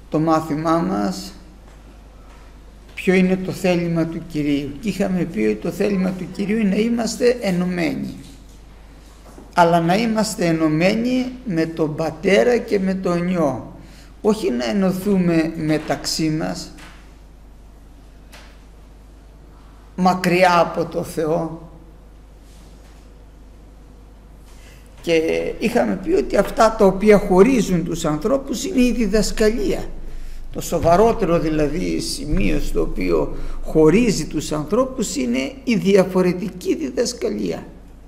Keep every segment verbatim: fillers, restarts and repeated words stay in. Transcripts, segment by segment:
το μάθημά μας ποιο είναι το θέλημα του Κυρίου, και είχαμε πει ότι το θέλημα του Κυρίου είναι να είμαστε ενωμένοι, αλλά να είμαστε ενωμένοι με τον Πατέρα και με τον Υιό, όχι να ενωθούμε μεταξύ μας μακριά από το Θεό. Και είχαμε πει ότι αυτά τα οποία χωρίζουν τους ανθρώπους είναι η διδασκαλία. Το σοβαρότερο δηλαδή σημείο στο οποίο χωρίζει τους ανθρώπους είναι η διαφορετική διδασκαλία.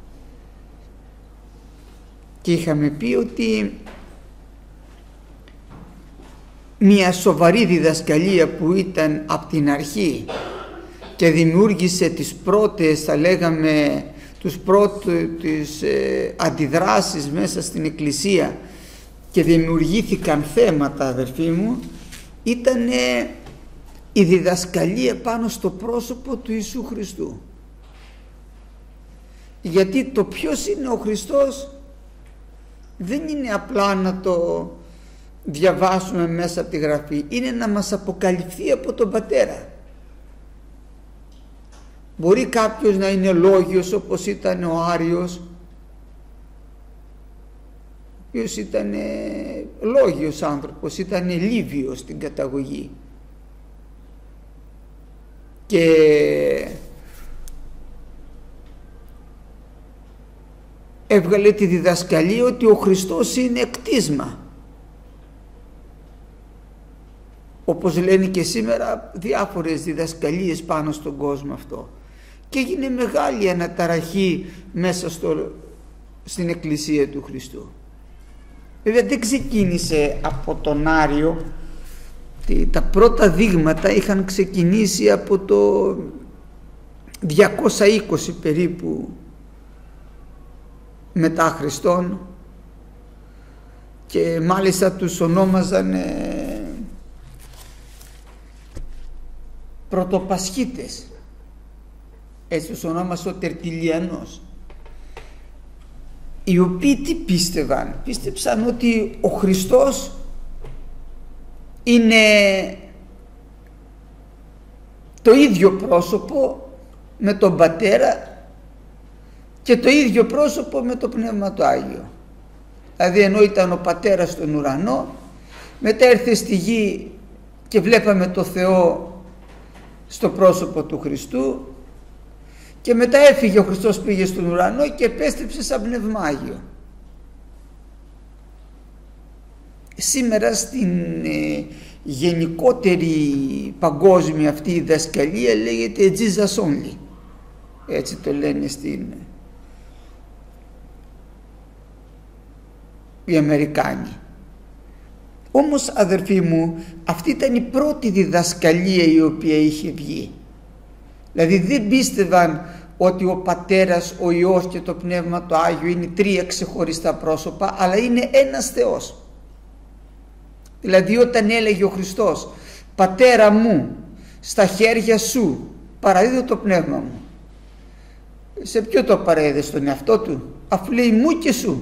Και είχαμε πει ότι μια σοβαρή διδασκαλία που ήταν από την αρχή και δημιούργησε τις πρώτες, θα λέγαμε, τους πρώτες ε, αντιδράσεις μέσα στην Εκκλησία και δημιουργήθηκαν θέματα, αδερφοί μου, ήταν ε, η διδασκαλία πάνω στο πρόσωπο του Ιησού Χριστού. Γιατί το ποιος είναι ο Χριστός δεν είναι απλά να το διαβάσουμε μέσα από τη Γραφή, είναι να μας αποκαλυφθεί από τον Πατέρα. Μπορεί κάποιος να είναι λόγιος όπως ήταν ο Άριος, ο οποίος ήταν λόγιος άνθρωπος, ήταν Λίβιος στην καταγωγή, και έβγαλε τη διδασκαλία ότι ο Χριστός είναι κτίσμα, όπως λένε και σήμερα διάφορες διδασκαλίες πάνω στον κόσμο αυτό, και έγινε μεγάλη αναταραχή μέσα στο, στην Εκκλησία του Χριστού. Βέβαια δεν ξεκίνησε από τον Άριο, τα πρώτα δείγματα είχαν ξεκινήσει από το διακόσια είκοσι περίπου μετά Χριστόν, και μάλιστα τους ονόμαζαν ε, πρωτοπασχίτες, έτσι τους ονόμασε ο Τερτιλιανός, οι οποίοι τι πίστευαν? Πίστεψαν ότι ο Χριστός είναι το ίδιο πρόσωπο με τον Πατέρα και το ίδιο πρόσωπο με το Πνεύμα το Άγιο. Δηλαδή ενώ ήταν ο Πατέρας στον ουρανό, μετά έρθε στη γη και βλέπαμε το Θεό στο πρόσωπο του Χριστού, και μετά έφυγε ο Χριστός, πήγε στον ουρανό και επέστρεψε σαν Πνεύμα Άγιο. Σήμερα στην ε, γενικότερη παγκόσμια αυτή η διδασκαλία λέγεται Jesus only, έτσι το λένε στην οι Αμερικάνοι. Όμως αδερφοί μου, αυτή ήταν η πρώτη διδασκαλία η οποία είχε βγει. Δηλαδή δεν πίστευαν ότι ο Πατέρας, ο Υιός και το Πνεύμα το Άγιο είναι τρία ξεχωριστά πρόσωπα, αλλά είναι ένας Θεός. Δηλαδή όταν έλεγε ο Χριστός «Πατέρα μου, στα χέρια σου παραδίδω το πνεύμα μου», σε ποιο το παρέδε? Στον εαυτό του? Αφού λέει «μου» και «σου».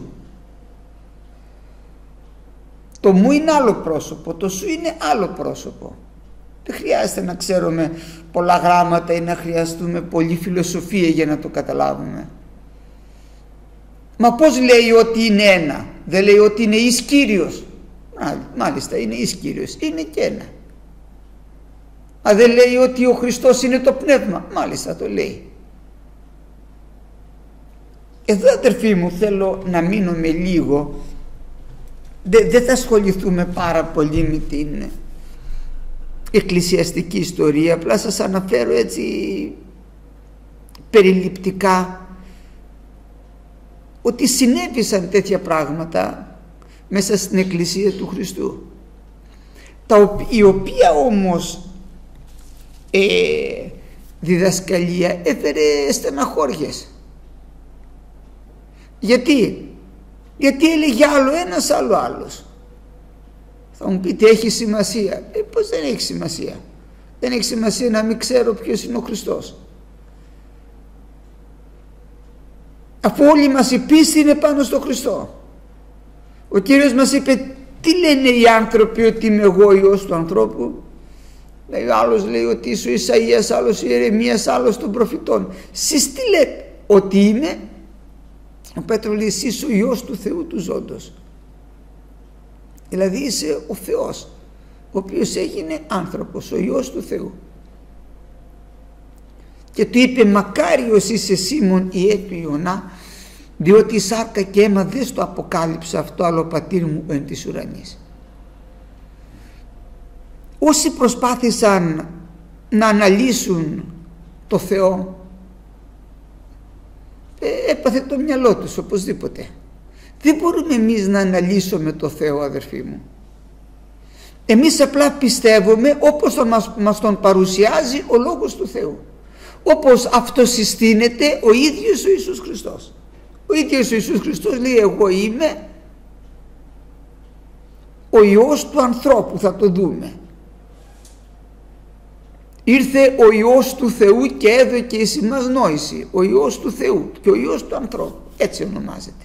Το «μου» είναι άλλο πρόσωπο, το «σου» είναι άλλο πρόσωπο. Δεν χρειάζεται να ξέρουμε πολλά γράμματα ή να χρειαστούμε πολλή φιλοσοφία για να το καταλάβουμε. Μα πώς λέει ότι είναι ένα? Δεν λέει ότι είναι εις Κύριος? Μάλιστα είναι εις Κύριος, είναι και ένα. Α, δεν λέει ότι ο Χριστός είναι το πνεύμα? Μάλιστα το λέει. Εδώ αδερφοί μου θέλω να μείνουμε λίγο, δεν δε θα ασχοληθούμε πάρα πολύ με την εκκλησιαστική ιστορία, απλά σας αναφέρω έτσι περιληπτικά ότι συνέβησαν τέτοια πράγματα μέσα στην Εκκλησία του Χριστού, τα, η οποία όμως ε, διδασκαλία έφερε στεναχώριες. Γιατί? Γιατί έλεγε άλλο ένας, άλλο άλλος. Θα μου πείτε έχει σημασία? Ε, πώς δεν έχει σημασία? Δεν έχει σημασία να μην ξέρω ποιος είναι ο Χριστός, αφού όλη μας η πίστη είναι πάνω στο Χριστό. Ο Κύριος μας είπε Τι λένε οι άνθρωποι ότι είμαι εγώ Υιός του ανθρώπου? Δηλαδή, άλλος λέει ότι είσαι ο Ισαΐας, άλλος ο Ιερεμίας, άλλος των προφητών. Σεις τι λέτε ότι είμαι? Ο Πέτρος λέει, εσύ είσαι ο Υιός του Θεού του ζώντος. Δηλαδή είσαι ο Θεός, ο οποίος έγινε άνθρωπος, ο Υιός του Θεού. Και του είπε, μακάριος είσαι Σίμων Ιε του Ιωνά, διότι η σάρκα και αίμα δεν στο αποκάλυψε αυτό, αλλά ο πατήρ μου εν της ουρανής. Όσοι προσπάθησαν να αναλύσουν το Θεό, ε, έπαθε το μυαλό τους οπωσδήποτε. Δεν μπορούμε εμείς να αναλύσουμε το Θεό, αδερφοί μου. Εμείς απλά πιστεύουμε όπως τον μας, μας τον παρουσιάζει ο Λόγος του Θεού, όπως αυτό συστήνεται ο ίδιος ο Ιησούς Χριστός. Ο ίδιος ο Ιησούς Χριστός λέει, εγώ είμαι ο Υιός του ανθρώπου, θα το δούμε. Ήρθε ο Υιός του Θεού και έδωκε εις ημάς νόηση. Ο Υιός του Θεού και ο Υιός του ανθρώπου, έτσι ονομάζεται.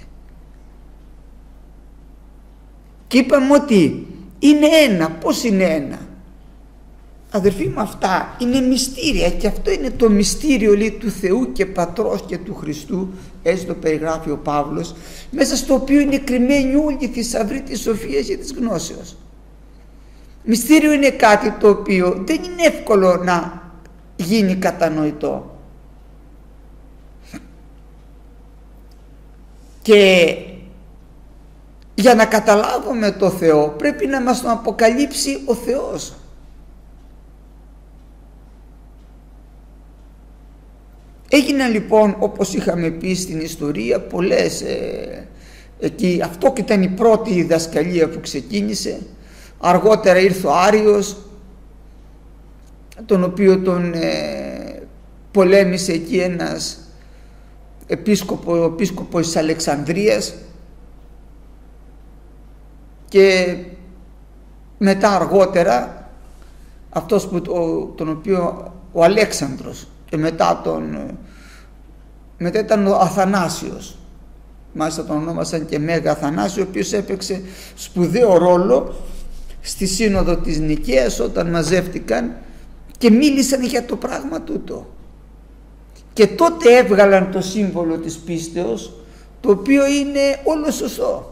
Και είπαμε ότι είναι ένα. Πώς είναι ένα? Αδερφοί μου, αυτά είναι μυστήρια, και αυτό είναι το μυστήριο, λέει, του Θεού και Πατρός και του Χριστού, έτσι το περιγράφει ο Παύλος, μέσα στο οποίο είναι κρυμμένη όλη η θησαυρή της σοφίας και της γνώσεως. Μυστήριο είναι κάτι το οποίο δεν είναι εύκολο να γίνει κατανοητό, και για να καταλάβουμε το Θεό πρέπει να μας τον αποκαλύψει ο Θεός. Έγιναν λοιπόν, όπως είχαμε πει στην ιστορία, πολλές ε, εκεί, αυτό και ήταν η πρώτη διδασκαλία που ξεκίνησε. Αργότερα ήρθε ο Άριος, τον οποίο τον ε, πολέμησε εκεί ένας επίσκοπο, ο επίσκοπος της Αλεξανδρίας, και μετά αργότερα αυτός που, τον οποίο ο Αλέξανδρος, και μετά τον μετά ήταν ο Αθανάσιος, μάλιστα τον ονόμασαν και Μέγα Αθανάσιο, ο οποίος έπαιξε σπουδαίο ρόλο στη σύνοδο της Νικαίας, όταν μαζεύτηκαν και μίλησαν για το πράγμα τούτο, και τότε έβγαλαν το σύμβολο της πίστεως, το οποίο είναι όλο σωστό.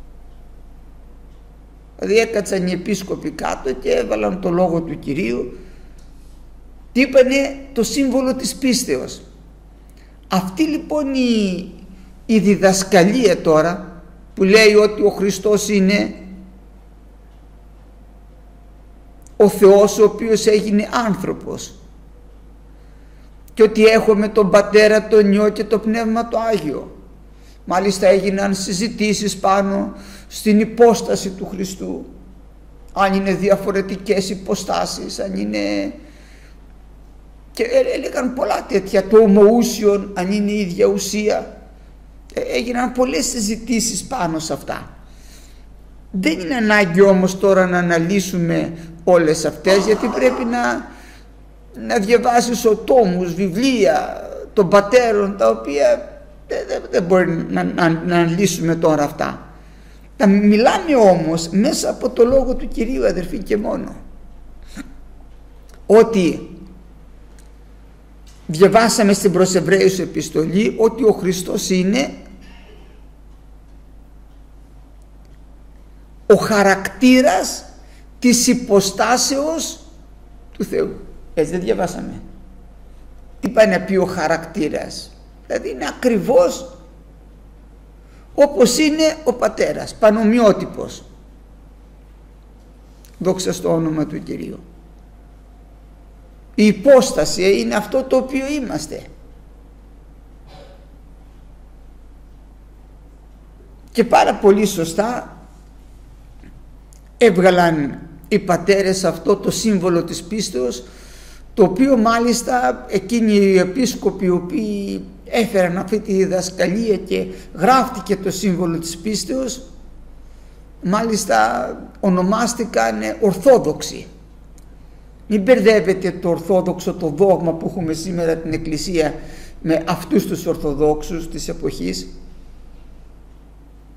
Δηλαδή έκατσαν οι επίσκοποι κάτω και έβαλαν το λόγο του Κυρίου, τι είπανε? Το σύμβολο της πίστεως. Αυτή λοιπόν η, η διδασκαλία τώρα που λέει ότι ο Χριστός είναι ο Θεός ο οποίος έγινε άνθρωπος, και ότι έχουμε τον Πατέρα, τον Υιό και το Πνεύμα το Άγιο. Μάλιστα έγιναν συζητήσεις πάνω στην υπόσταση του Χριστού, αν είναι διαφορετικές υποστάσεις, αν είναι, και έλεγαν πολλά τέτοια, το ομοούσιον, αν είναι η ίδια ουσία. Έγιναν πολλές συζητήσεις πάνω σε αυτά. Δεν είναι ανάγκη όμως τώρα να αναλύσουμε όλες αυτές, γιατί πρέπει να, να διαβάσεις ο τόμους, βιβλία των πατέρων, τα οποία δεν, δεν μπορεί να, να, να αναλύσουμε τώρα αυτά. Τα μιλάμε όμως μέσα από το λόγο του Κυρίου, αδερφοί, και μόνο. Ότι διαβάσαμε στην προς Εβραίους επιστολή ότι ο Χριστός είναι ο χαρακτήρας της υποστάσεως του Θεού. Έτσι δεν διαβάσαμε? Τι πάει να πει ο χαρακτήρας? Δηλαδή είναι ακριβώς όπως είναι ο Πατέρας, πανομοιότυπος. Δόξα στο όνομα του Κυρίου. Η υπόσταση είναι αυτό το οποίο είμαστε. Και πάρα πολύ σωστά έβγαλαν οι πατέρες αυτό το σύμβολο της πίστεως, το οποίο μάλιστα εκείνοι οι επίσκοποι οι οποίοι έφεραν αυτή τη διδασκαλία και γράφτηκε το σύμβολο της πίστεως, μάλιστα ονομάστηκαν Ορθόδοξοι. Μην μπερδεύετε το ορθόδοξο, το δόγμα που έχουμε σήμερα την Εκκλησία, με αυτούς τους Ορθοδόξους της εποχής.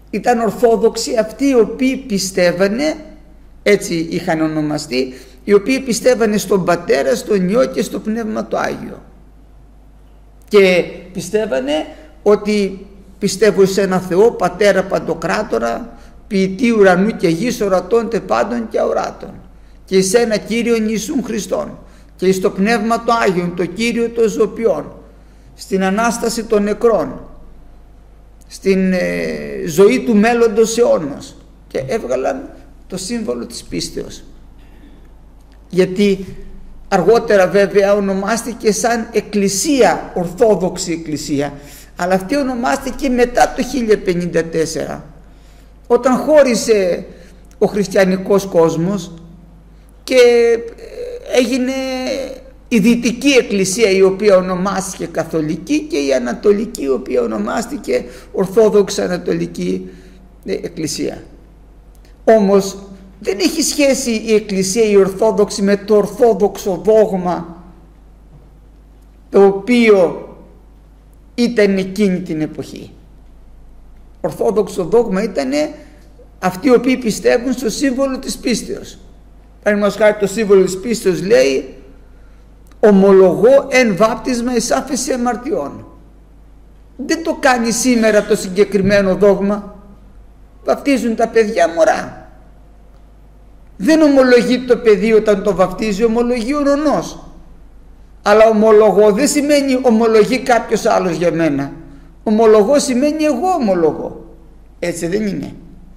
Ήταν Ορθόδοξοι αυτοί οι οποίοι πιστεύανε, έτσι είχαν ονομαστεί, οι οποίοι πιστεύανε στον Πατέρα, στον Υιό και στο Πνεύμα το Άγιο. Και πιστεύανε ότι πιστεύω σε ένα Θεό, Πατέρα Παντοκράτορα, ποιητή ουρανού και γης, ορατών τε πάντων και αοράτων, και εις ένα Κύριον Ιησούν Χριστόν, και εις το Πνεύμα το Άγιον, το Κύριο των Ζωπιών, στην Ανάσταση των νεκρών, στην ε, ζωή του μέλλοντος αιώνος, και έβγαλαν το σύμβολο της πίστεως. Γιατί αργότερα βέβαια ονομάστηκε σαν εκκλησία, Ορθόδοξη Εκκλησία, αλλά αυτή ονομάστηκε μετά το χίλια πενήντα τέσσερα, όταν χώρισε ο χριστιανικός κόσμος και έγινε η Δυτική Εκκλησία, η οποία ονομάστηκε Καθολική, και η Ανατολική, η οποία ονομάστηκε Ορθόδοξη Ανατολική Εκκλησία. Όμως δεν έχει σχέση η Εκκλησία η Ορθόδοξη με το Ορθόδοξο δόγμα το οποίο ήταν εκείνη την εποχή. Ορθόδοξο δόγμα ήταν αυτοί οι οποίοι πιστεύουν στο σύμβολο της πίστεως. Παραδείγματος χάρη, το σύμβολο της πίστεως λέει ομολογώ εν βάπτισμα εις άφεση αμαρτιών. Δεν το κάνει σήμερα το συγκεκριμένο δόγμα. Βαπτίζουν τα παιδιά μωρά. Δεν ομολογεί το παιδί όταν το βαπτίζει, ομολογεί ο νονός. Αλλά ομολογώ δεν σημαίνει ομολογεί κάποιος άλλος για μένα. Ομολογώ σημαίνει εγώ ομολογώ. Έτσι δεν είναι?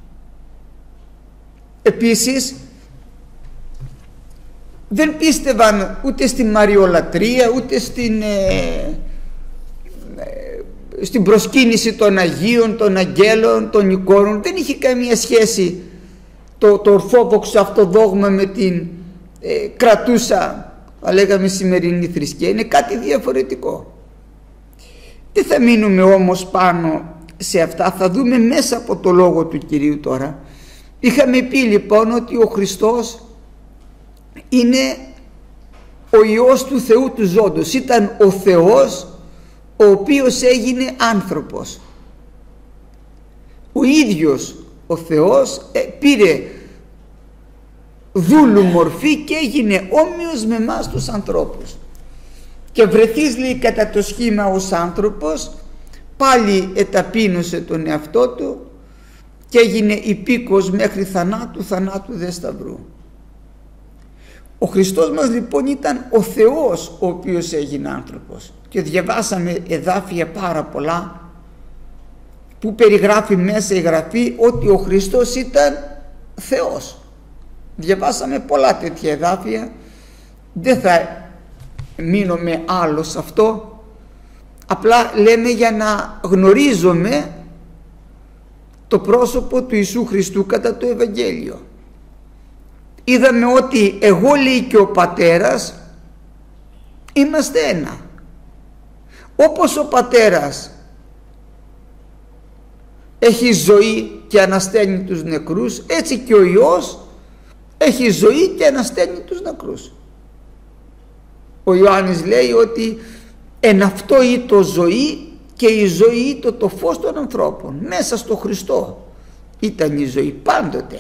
Επίσης δεν πίστευαν ούτε στη Μαριολατρία, ούτε στην, ε, ε, στην προσκύνηση των Αγίων, των Αγγέλων, των εικόνων. Δεν είχε καμία σχέση το, το Ορθόδοξο αυτό δόγμα με την ε, κρατούσα, θα λέγαμε, σημερινή θρησκεία. Είναι κάτι διαφορετικό. Δεν θα μείνουμε όμως πάνω σε αυτά, θα δούμε μέσα από το λόγο του Κυρίου τώρα. Είχαμε πει λοιπόν ότι ο Χριστός είναι ο Υιός του Θεού του ζώντος. Ήταν ο Θεός ο οποίος έγινε άνθρωπος. Ο ίδιος ο Θεός ε, πήρε δούλου μορφή και έγινε όμοιος με εμάς τους ανθρώπους. Και βρεθείς, λέει, κατά το σχήμα ως άνθρωπος, πάλι εταπείνωσε τον εαυτό του και έγινε υπήκος μέχρι θανάτου, θανάτου δε σταυρού. Ο Χριστός μας λοιπόν ήταν ο Θεός ο οποίος έγινε άνθρωπος, και διαβάσαμε εδάφια πάρα πολλά που περιγράφει μέσα η Γραφή ότι ο Χριστός ήταν Θεός. Διαβάσαμε πολλά τέτοια εδάφια, δεν θα μείνω με άλλο σε αυτό, απλά λέμε για να γνωρίζουμε το πρόσωπο του Ιησού Χριστού κατά το Ευαγγέλιο. Είδαμε ότι εγώ, λέει, και ο Πατέρας είμαστε ένα. Όπως ο Πατέρας έχει ζωή και ανασταίνει τους νεκρούς, έτσι και ο Υιός έχει ζωή και ανασταίνει τους νεκρούς. Ο Ιωάννης λέει ότι εν αυτό ήτο ζωή, και η ζωή ήτο το φως των ανθρώπων. Μέσα στο Χριστό ήταν η ζωή πάντοτε.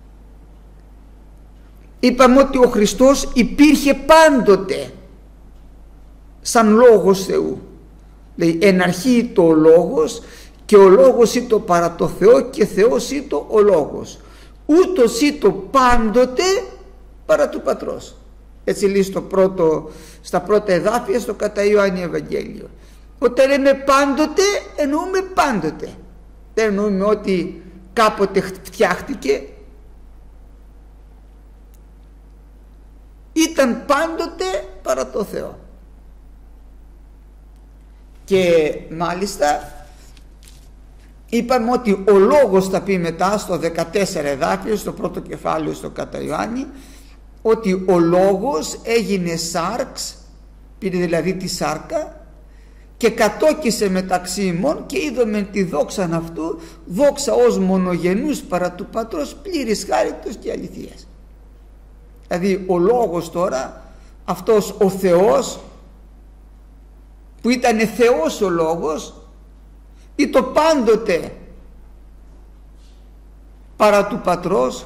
Είπαμε ότι ο Χριστός υπήρχε πάντοτε σαν Λόγος Θεού. Δηλαδή εν αρχή ήτο ο Λόγος, και ο Λόγος ήτο παρά το Θεό, και Θεός ήτο ο Λόγος. Ούτως ήτο πάντοτε παρά του Πατρός. Έτσι λέει στο πρώτο, στα πρώτα εδάφια στο κατά Ιωάννη Ευαγγέλιο. Όταν λέμε πάντοτε, εννοούμε πάντοτε. Δεν εννοούμε ότι κάποτε φτιάχτηκε. Ήταν πάντοτε παρά το Θεό. Και μάλιστα είπαμε ότι ο Λόγος, θα πει μετά στο δεκατέσσερα εδάφιο, στο πρώτο κεφάλαιο στο κατά Ιωάννη, ότι ο Λόγος έγινε σάρξ, πήρε δηλαδή τη σάρκα, και κατόκισε μεταξύ ημών, και είδομεν τη δόξαν αυτού, δόξα ως μονογενούς παρά του Πατρός, πλήρης χάριτος και αληθείας. Δηλαδή ο Λόγος τώρα, αυτός ο Θεός που ήταν Θεός ο Λόγος, ή το πάντοτε παρά του πατρός,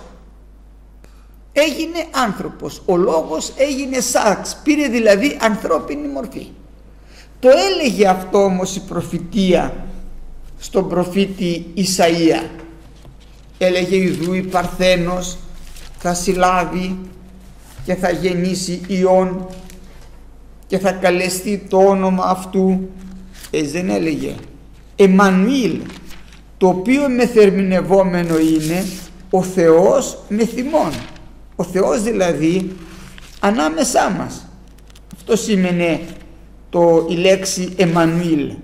έγινε άνθρωπος. Ο λόγος έγινε σάρξ, πήρε δηλαδή ανθρώπινη μορφή. Το έλεγε αυτό όμως η προφητεία στον προφήτη Ισαΐα. Έλεγε ιδού η Παρθένος θα συλλάβει και θα γεννήσει ιών και θα καλεστεί το όνομα αυτού, έτσι δεν έλεγε, Εμμανουήλ, το οποίο μεθερμινευόμενο είναι ο Θεός με θυμών. Ο Θεός δηλαδή ανάμεσά μας. Αυτό σήμαινε το, η λέξη Εμμανουήλ.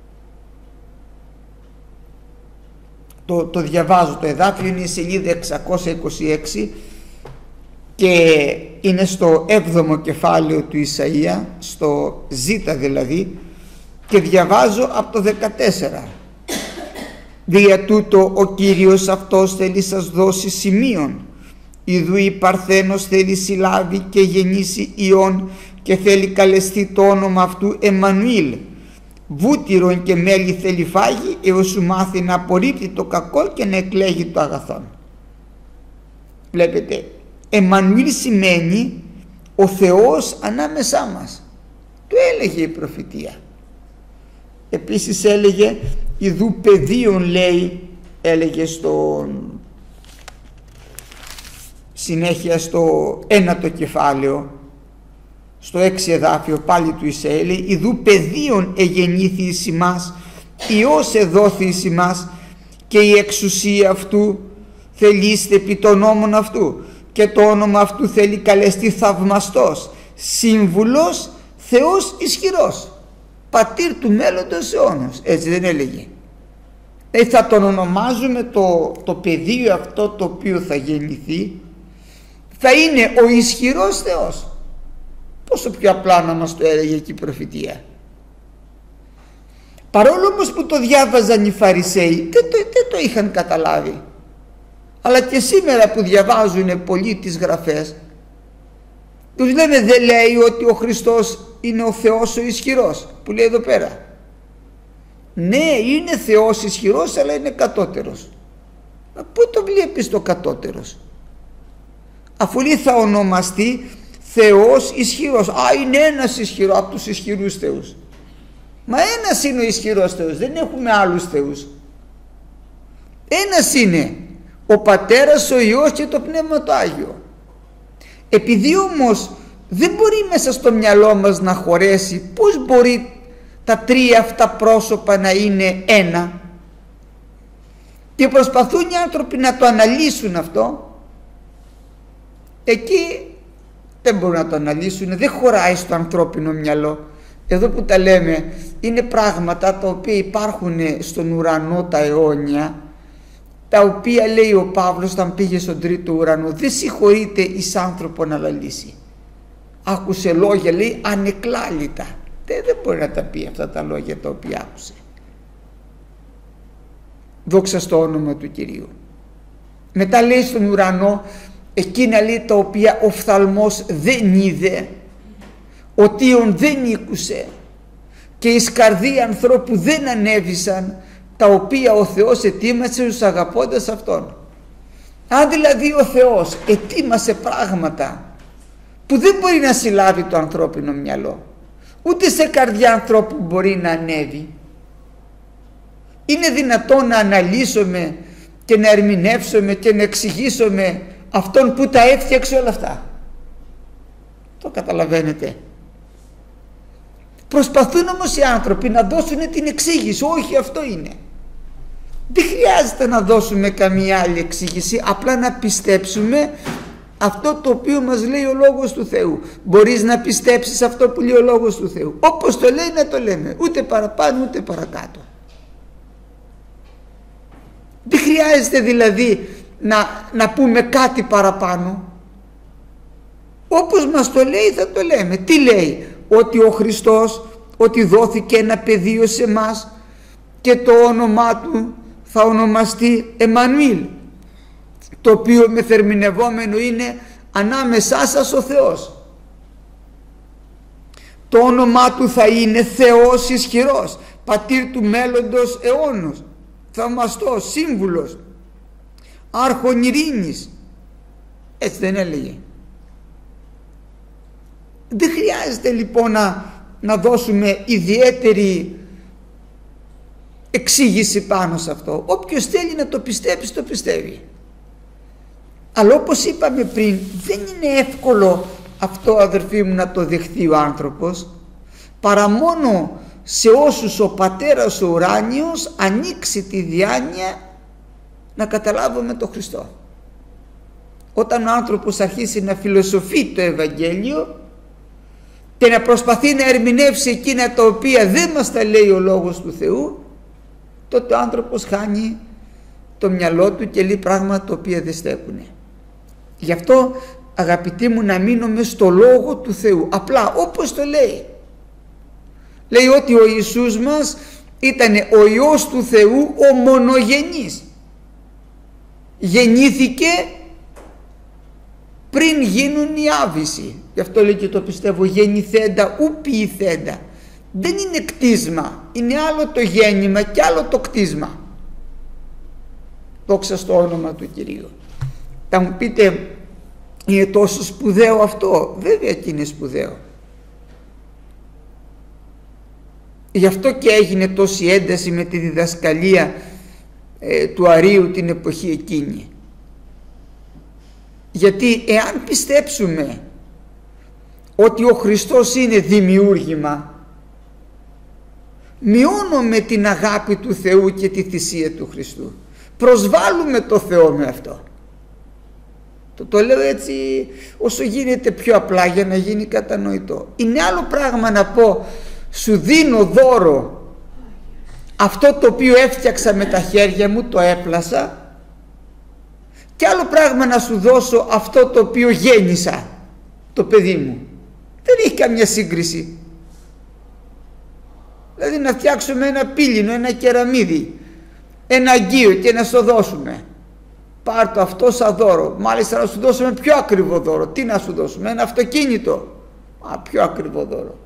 Το, το διαβάζω, το εδάφιο είναι η σελίδα εξακόσια είκοσι έξι και είναι στο έβδομο κεφάλαιο του Ισαΐα, στο Ζ δηλαδή, και διαβάζω από το δεκατέσσερα. Δια τούτο ο Κύριος αυτός θέλει σας δώσει σημείων. Ιδού η Παρθένος θέλει συλλάβει και γεννήσει ιών και θέλει καλεστεί το όνομα αυτού Εμμανουήλ. Βούτυρον και μέλι θέλει φάγει έως σου μάθει να απορρίπτει το κακό και να εκλέγει το αγαθόν. Βλέπετε, Εμμανουήλ σημαίνει ο Θεός ανάμεσά μας. Το έλεγε η προφητεία. Επίσης έλεγε ιδού παιδίον, λέει, έλεγε στο συνέχεια στο ένατο κεφάλαιο, στο έξι εδάφιο πάλι του Ισαήλ, λέει ιδού παιδίον εγεννήθη εις ημάς, Υιός εδόθη εις ημάς και η εξουσία αυτού θελήστε επί των νόμων αυτού και το όνομα αυτού θέλει καλεστεί θαυμαστός, σύμβουλος, Θεός ισχυρός, πατήρ του μέλλοντος αιώνος. Έτσι δεν έλεγε? Ε, θα τον ονομάζουμε το, το πεδίο αυτό το οποίο θα γεννηθεί, θα είναι ο ισχυρός Θεός. Πόσο πιο απλά να μας το έλεγε εκεί η προφητεία. Παρόλο όμως που το διάβαζαν οι Φαρισαίοι, δεν το, δεν το είχαν καταλάβει. Αλλά και σήμερα που διαβάζουν πολλοί τις γραφές, τους λένε δεν λέει ότι ο Χριστός είναι ο Θεός ο ισχυρός, που λέει εδώ πέρα. Ναι, είναι Θεός ισχυρός, αλλά είναι κατώτερος. Μα πού το βλέπεις το κατώτερος? Αφού λέει θα ονομαστεί Θεός ισχυρός. Α, είναι ένας ισχυρός από τους ισχυρούς θεούς. Μα ένας είναι ο ισχυρός Θεός, δεν έχουμε άλλους θεούς. Ένας είναι ο Πατέρας, ο Υιός και το Πνεύμα το Άγιο. Επειδή όμως δεν μπορεί μέσα στο μυαλό μας να χωρέσει πώς μπορεί τα τρία αυτά πρόσωπα να είναι ένα, και προσπαθούν οι άνθρωποι να το αναλύσουν αυτό, εκεί δεν μπορούν να το αναλύσουν, δεν χωράει στο ανθρώπινο μυαλό. Εδώ που τα λέμε είναι πράγματα τα οποία υπάρχουν στον ουρανό τα αιώνια, τα οποία λέει ο Παύλος όταν πήγε στον τρίτο ουρανό, δεν συγχωρείται εις άνθρωπο να λαλήσει. Άκουσε λόγια, λέει, ανεκλάλητα. Δεν, δεν μπορεί να τα πει αυτά τα λόγια τα οποία άκουσε. Δόξα στο όνομα του Κυρίου. Μετά λέει στον ουρανό εκείνα, λέει, τα οποία ο φθαλμός δεν είδε, ο τίον δεν ήκουσε και εις καρδία ανθρώπου δεν ανέβησαν, τα οποία ο Θεός ετοίμασε στους αγαπώντας Αυτόν. Αν δηλαδή ο Θεός ετοίμασε πράγματα που δεν μπορεί να συλλάβει το ανθρώπινο μυαλό, ούτε σε καρδιά ανθρώπου μπορεί να ανέβει, είναι δυνατόν να αναλύσουμε και να ερμηνεύσουμε και να εξηγήσουμε Αυτόν που τα έφτιαξε όλα αυτά? Το καταλαβαίνετε? Προσπαθούν όμως οι άνθρωποι να δώσουν την εξήγηση. Όχι, αυτό είναι. Δεν χρειάζεται να δώσουμε καμία άλλη εξήγηση, απλά να πιστέψουμε αυτό το οποίο μας λέει ο Λόγος του Θεού. Μπορείς να πιστέψεις αυτό που λέει ο Λόγος του Θεού, όπως το λέει να το λέμε, ούτε παραπάνω ούτε παρακάτω. Δεν χρειάζεται δηλαδή να, να πούμε κάτι παραπάνω. Όπως μας το λέει θα το λέμε. Τι λέει? Ότι ο Χριστός, ότι δόθηκε ένα πεδίο σε μας και το όνομά του θα ονομαστεί Εμμανουήλ, το οποίο μεθερμινευόμενο είναι ανάμεσά σας ο Θεός. Το όνομά του θα είναι Θεός ισχυρός, πατήρ του μέλλοντος αιώνος, θαυμαστός, σύμβουλος. άρχον ειρήνης. Έτσι δεν έλεγε? Δεν χρειάζεται λοιπόν να, να δώσουμε ιδιαίτερη εξήγηση πάνω σε αυτό. Όποιος θέλει να το πιστέψει, το πιστεύει. Αλλά όπως είπαμε πριν, δεν είναι εύκολο αυτό, αδερφοί μου, να το δεχθεί ο άνθρωπος, παρά μόνο σε όσους ο Πατέρας ο ουράνιος ανοίξει τη διάνοια να καταλάβουμε τον Χριστό. Όταν ο άνθρωπος αρχίσει να φιλοσοφεί το Ευαγγέλιο και να προσπαθεί να ερμηνεύσει εκείνα τα οποία δεν μας τα λέει ο Λόγος του Θεού, τότε ο άνθρωπος χάνει το μυαλό του και λέει πράγματα τα οποία δεν στέκουνε. Γι' αυτό, αγαπητοί μου, να μείνουμε στο Λόγο του Θεού, απλά όπως το λέει. Λέει ότι ο Ιησούς μας ήταν ο Υιός του Θεού, ο μονογενής. Γεννήθηκε πριν γίνουν οι άβυσσοι. Γι' αυτό λέει και το πιστεύω, γεννηθέντα ου ποιηθέντα. Δεν είναι κτίσμα, είναι άλλο το γέννημα και άλλο το κτίσμα. Δόξα στο όνομα του Κυρίου. Θα μου πείτε, είναι τόσο σπουδαίο αυτό? Βέβαια και είναι σπουδαίο. Γι' αυτό και έγινε τόση ένταση με τη διδασκαλία ε, του Αρείου την εποχή εκείνη. Γιατί εάν πιστέψουμε ότι ο Χριστός είναι δημιούργημα, μειώνουμε την αγάπη του Θεού και τη θυσία του Χριστού. Προσβάλλουμε το Θεό με αυτό. Το, το λέω έτσι όσο γίνεται πιο απλά για να γίνει κατανοητό. Είναι άλλο πράγμα να πω, σου δίνω δώρο αυτό το οποίο έφτιαξα με τα χέρια μου, το έπλασα, και άλλο πράγμα να σου δώσω αυτό το οποίο γέννησα, το παιδί μου. Δεν έχει καμιά σύγκριση. Δηλαδή να φτιάξουμε ένα πύληνο, ένα κεραμίδι, ένα αγγείο και να σου δώσουμε. Πάρ' το αυτό σαν δώρο. Μάλιστα να σου δώσουμε πιο ακριβό δώρο. Τι να σου δώσουμε? Ένα αυτοκίνητο. Α, πιο ακριβό δώρο.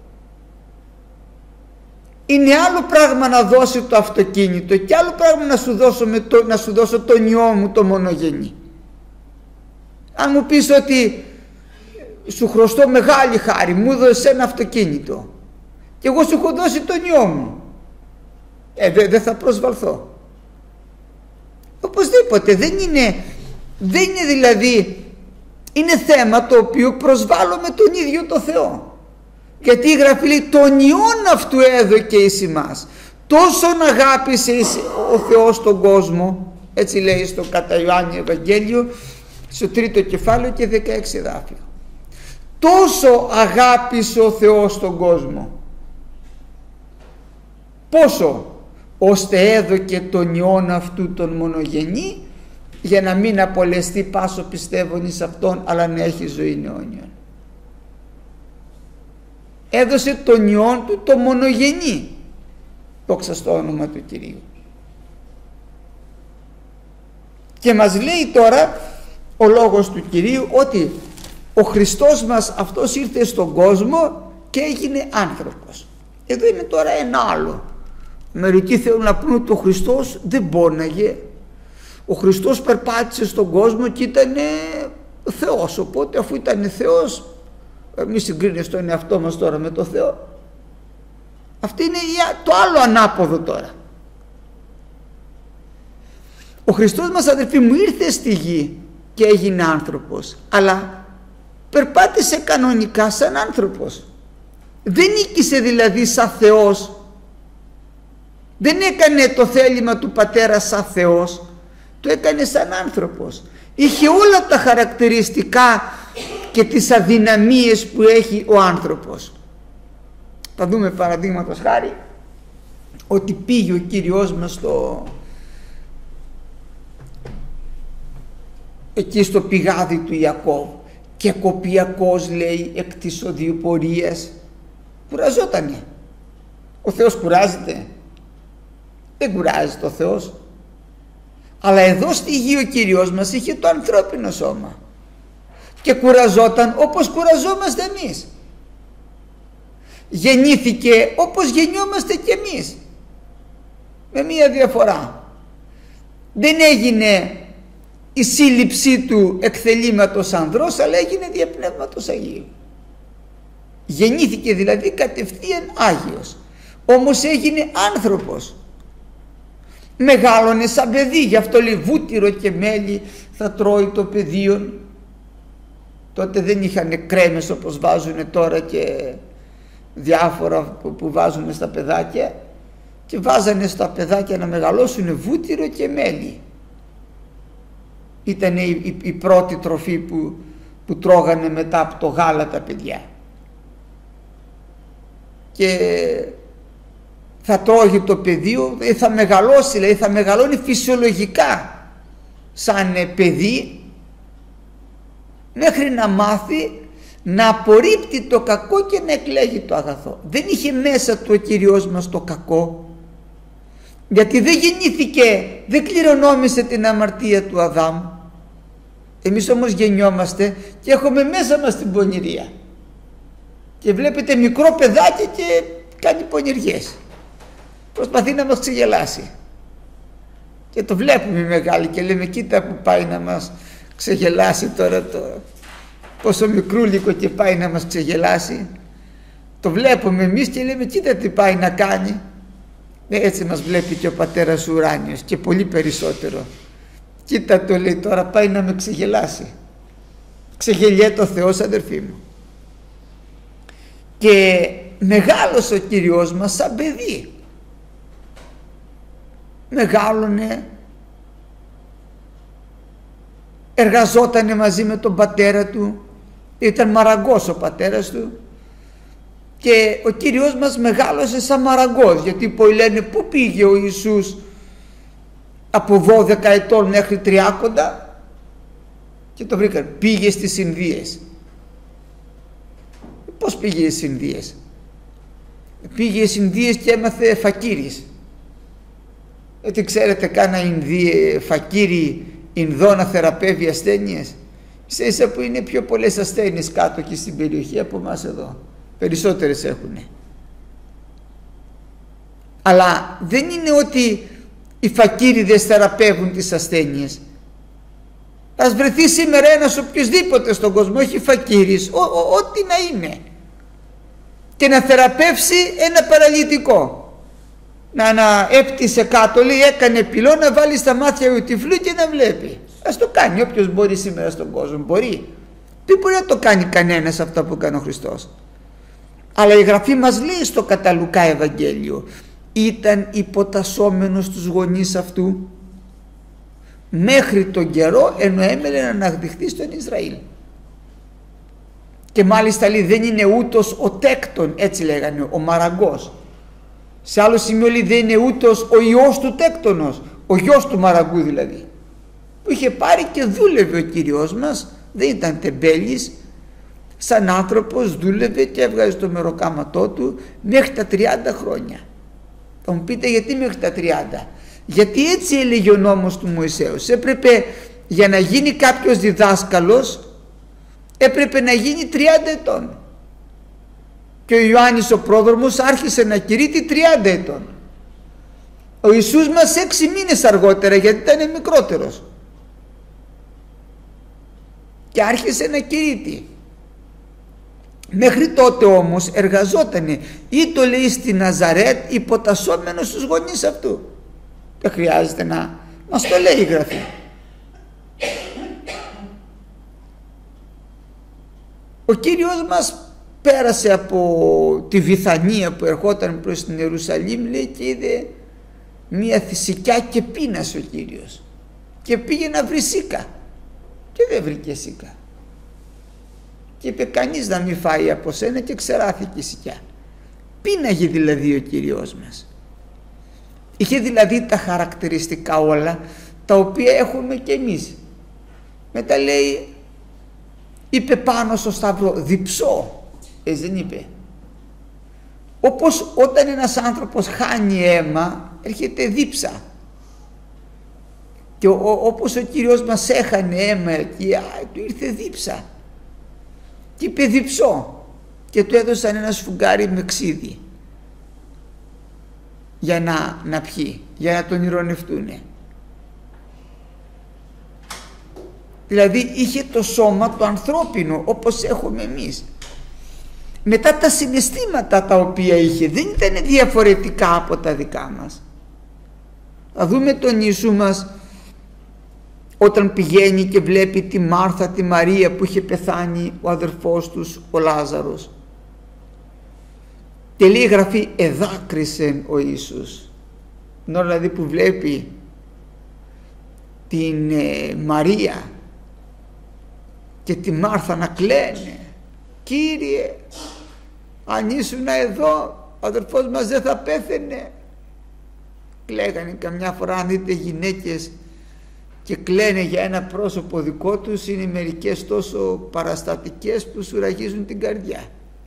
Είναι άλλο πράγμα να δώσει το αυτοκίνητο και άλλο πράγμα να σου δώσω, με το, να σου δώσω τον Υιό μου το μονογενή. Αν μου πεις ότι σου χρωστώ μεγάλη χάρη, μου έδωσες ένα αυτοκίνητο και εγώ σου έχω δώσει τον Υιό μου, ε, δεν δε θα προσβαλθώ. Οπωσδήποτε δεν είναι, δεν είναι δηλαδή, είναι θέμα το οποίο προσβάλλω με τον ίδιο το Θεό. Γιατί η Γραφή λέει τον Υιόν αυτού έδωκε εις ημάς. Τόσον αγάπησε ο Θεός τον κόσμο, έτσι λέει στο κατά Ιωάννη Ευαγγέλιο, στο τρίτο κεφάλαιο και δεκαέξι εδάφιο. Τόσο αγάπησε ο Θεός τον κόσμο. Πόσο? Ώστε έδωκε τον Υιόν αυτού τον μονογενή, για να μην απολεστεί πάσο πιστεύων εις αυτόν, αλλά να έχει ζωή αιώνιον. Έδωσε τον Υιόν του το μονογενή. Δόξα στο όνομα του Κυρίου. Και μας λέει τώρα ο λόγος του Κυρίου ότι ο Χριστός μας αυτός ήρθε στον κόσμο και έγινε άνθρωπος. Εδώ είναι τώρα ένα άλλο. Μερικοί θέλουν να πούνε ότι ο Χριστός δεν πόναγε. Ο Χριστός περπάτησε στον κόσμο και ήταν Θεός, οπότε αφού ήταν Θεός, μη συγκρίνεις τον εαυτό μας τώρα με το Θεό. Αυτή είναι το άλλο ανάποδο τώρα. Ο Χριστός μας, αδελφοί μου, ήρθε στη γη και έγινε άνθρωπος, αλλά περπάτησε κανονικά σαν άνθρωπος. Δεν νίκησε δηλαδή σαν Θεός, δεν έκανε το θέλημα του Πατέρα σαν Θεός, το έκανε σαν άνθρωπος. Είχε όλα τα χαρακτηριστικά και τις αδυναμίες που έχει ο άνθρωπος. Θα δούμε παραδείγματος χάρη ότι πήγε ο Κύριος μας στο, εκεί στο πηγάδι του Ιακώβ και κοπιακός, λέει, εκ της οδειοπορίας. Κουραζότανε. Ο Θεός κουράζεται? Δεν κουράζεται ο Θεός. Αλλά εδώ στη γη ο Κύριος μας είχε το ανθρώπινο σώμα και κουραζόταν όπως κουραζόμαστε εμείς. Γεννήθηκε όπως γεννιόμαστε κι εμείς, με μία διαφορά. Δεν έγινε η σύλληψή του εκ θελήματος ανδρός, αλλά έγινε δια Πνεύματος Αγίου. Γεννήθηκε δηλαδή κατευθείαν Άγιος, όμως έγινε άνθρωπος. Μεγάλωνε σαν παιδί, γι' αυτό λέει βούτυρο και μέλι θα τρώει το παιδίον. Τότε δεν είχαν κρέμες όπως βάζουν τώρα και διάφορα που βάζουν στα παιδάκια, και βάζανε στα παιδάκια να μεγαλώσουν βούτυρο και μέλι. Ήταν η, η, η πρώτη τροφή που, που τρώγανε μετά από το γάλα τα παιδιά. Και θα τρώγει το παιδί, θα μεγαλώσει, δηλαδή θα μεγαλώνει φυσιολογικά σαν παιδί, μέχρι να μάθει να απορρίπτει το κακό και να εκλέγει το αγαθό. Δεν είχε μέσα του ο Κύριος μας το κακό, γιατί δεν γεννήθηκε, δεν κληρονόμησε την αμαρτία του Αδάμ. Εμείς όμως γεννιόμαστε και έχουμε μέσα μας την πονηρία, και βλέπετε μικρό παιδάκι και κάνει πονηριές, προσπαθεί να μας ξεγελάσει, και το βλέπουμε οι μεγάλοι και λέμε κοίτα που πάει να μας ξεγελάσει τώρα, το πόσο μικρούλικο και πάει να μας ξεγελάσει. Το βλέπουμε εμείς και λέμε κοίτα τι πάει να κάνει. Έτσι μας βλέπει και ο Πατέρας Ουράνιος, και πολύ περισσότερο. Κοίτα, το λέει, τώρα πάει να με ξεγελάσει. Ξεγελιέται ο Θεός, αδερφοί μου. Και μεγάλωσε ο Κύριος μας σαν παιδί. Μεγάλωνε, εργαζότανε μαζί με τον πατέρα του, ήταν μαραγκός ο πατέρας του, και ο Κύριος μας μεγάλωσε σαν μαραγκός, γιατί πολλοί λένε πού πήγε ο Ιησούς από δώδεκα ετών μέχρι τριάκοντα, και το βρήκαν, πήγε στις Ινδίες. Πώς πήγε στις Ινδίες? Πήγε στις Ινδίες και έμαθε φακίρης. Έτσι ξέρετε κάνα Ινδί, φακίρι Ινδό να θεραπεύει ασθένειες? Σε ίσα που είναι πιο πολλές ασθένειες κάτω και στην περιοχή από εμάς εδώ, περισσότερες έχουν. Αλλά δεν είναι ότι οι φακίριδες θεραπεύουν τις ασθένειες. Ας βρεθεί σήμερα ένας οποιοσδήποτε στον κόσμο, όχι φακίρης, ό,τι να είναι, και να θεραπεύσει ένα παραλυτικό, να, να έπτυσε κάτω, λέει, έκανε πυλό, να βάλει στα μάτια του τυφλού και να βλέπει. Ας το κάνει όποιος μπορεί σήμερα στον κόσμο, μπορεί. Δεν μπορεί να το κάνει κανένας αυτά που κάνει ο Χριστός. Αλλά η Γραφή μας λέει στο κατά Λουκά Ευαγγέλιο, ήταν υποτασσόμενος στους γονείς αυτού μέχρι τον καιρό ενώ έμελε να αναδειχθεί στον Ισραήλ. Και μάλιστα λέει δεν είναι ούτως ο τέκτον, έτσι λέγανε, ο μαραγκός. Σε άλλο σημείο λέει δεν είναι ούτως ο ιός του τέκτονος, ο γιος του μαραγκού δηλαδή, που είχε πάρει και δούλευε ο Κύριος μας, δεν ήταν τεμπέλης, σαν άνθρωπος δούλευε και έβγαζε το μεροκάματό του μέχρι τα τριάντα χρόνια. Θα μου πείτε γιατί μέχρι τα τριάντα? Γιατί έτσι έλεγε ο νόμος του Μωυσέως. Έπρεπε για να γίνει κάποιος διδάσκαλος έπρεπε να γίνει τριάντα ετών. Και ο Ιωάννης ο πρόδρομος άρχισε να κηρύττει τριάντα ετών. Ο Ιησούς μας έξι μήνες αργότερα, γιατί ήταν μικρότερος, και άρχισε να κηρύττει. Μέχρι τότε όμως εργαζότανε, ή το λέει στη Ναζαρέτ, υποτασσόμενος στους γονείς αυτού. Δεν χρειάζεται να μας το λέει η Γραφή. Ο Κύριος μας πέρασε από τη Βηθανία που ερχόταν προς την Ιερουσαλήμ, λέει, και είδε μία θυσικιά και πείνασε ο Κύριος και πήγε να βρει σίκα και δεν βρήκε σίκα, και είπε κανείς να μην φάει από σένα, και ξεράθηκε η σικιά. Πίναγε δηλαδή ο Κύριος μας. Είχε δηλαδή τα χαρακτηριστικά όλα τα οποία έχουμε και εμείς. Μετά λέει, είπε πάνω στο Σταυρό, διψώ, έτσι δεν είπε? Όπως όταν ένας άνθρωπος χάνει αίμα έρχεται δίψα, και ο, ο, όπως ο Κύριος μας έχανε αίμα εκεί, α, του ήρθε δίψα και είπε διψώ, και του έδωσαν ένα σφουγγάρι με ξύδι για να, να πιει, για να τον ηρωνευτούνε. Δηλαδή είχε το σώμα το ανθρώπινο όπως έχουμε εμείς. Μετά τα συναισθήματα τα οποία είχε δεν ήταν διαφορετικά από τα δικά μας. Θα δούμε τον Ιησού μας όταν πηγαίνει και βλέπει τη Μάρθα, τη Μαρία που είχε πεθάνει ο αδερφός τους ο Λάζαρος. Και λέει η Γραφή εδάκρυσεν ο Ιησούς. Ενώ δηλαδή που βλέπει την ε, Μαρία και τη Μάρθα να κλαίνε, Κύριε, αν ήσουν εδώ ο αδερφός μας δεν θα πέθαινε. Κλαίγανε καμιά φορά. Αν δείτε γυναίκες και κλαίνε για ένα πρόσωπο δικό τους, είναι μερικές τόσο παραστατικές που σου ραγίζουν την καρδιά.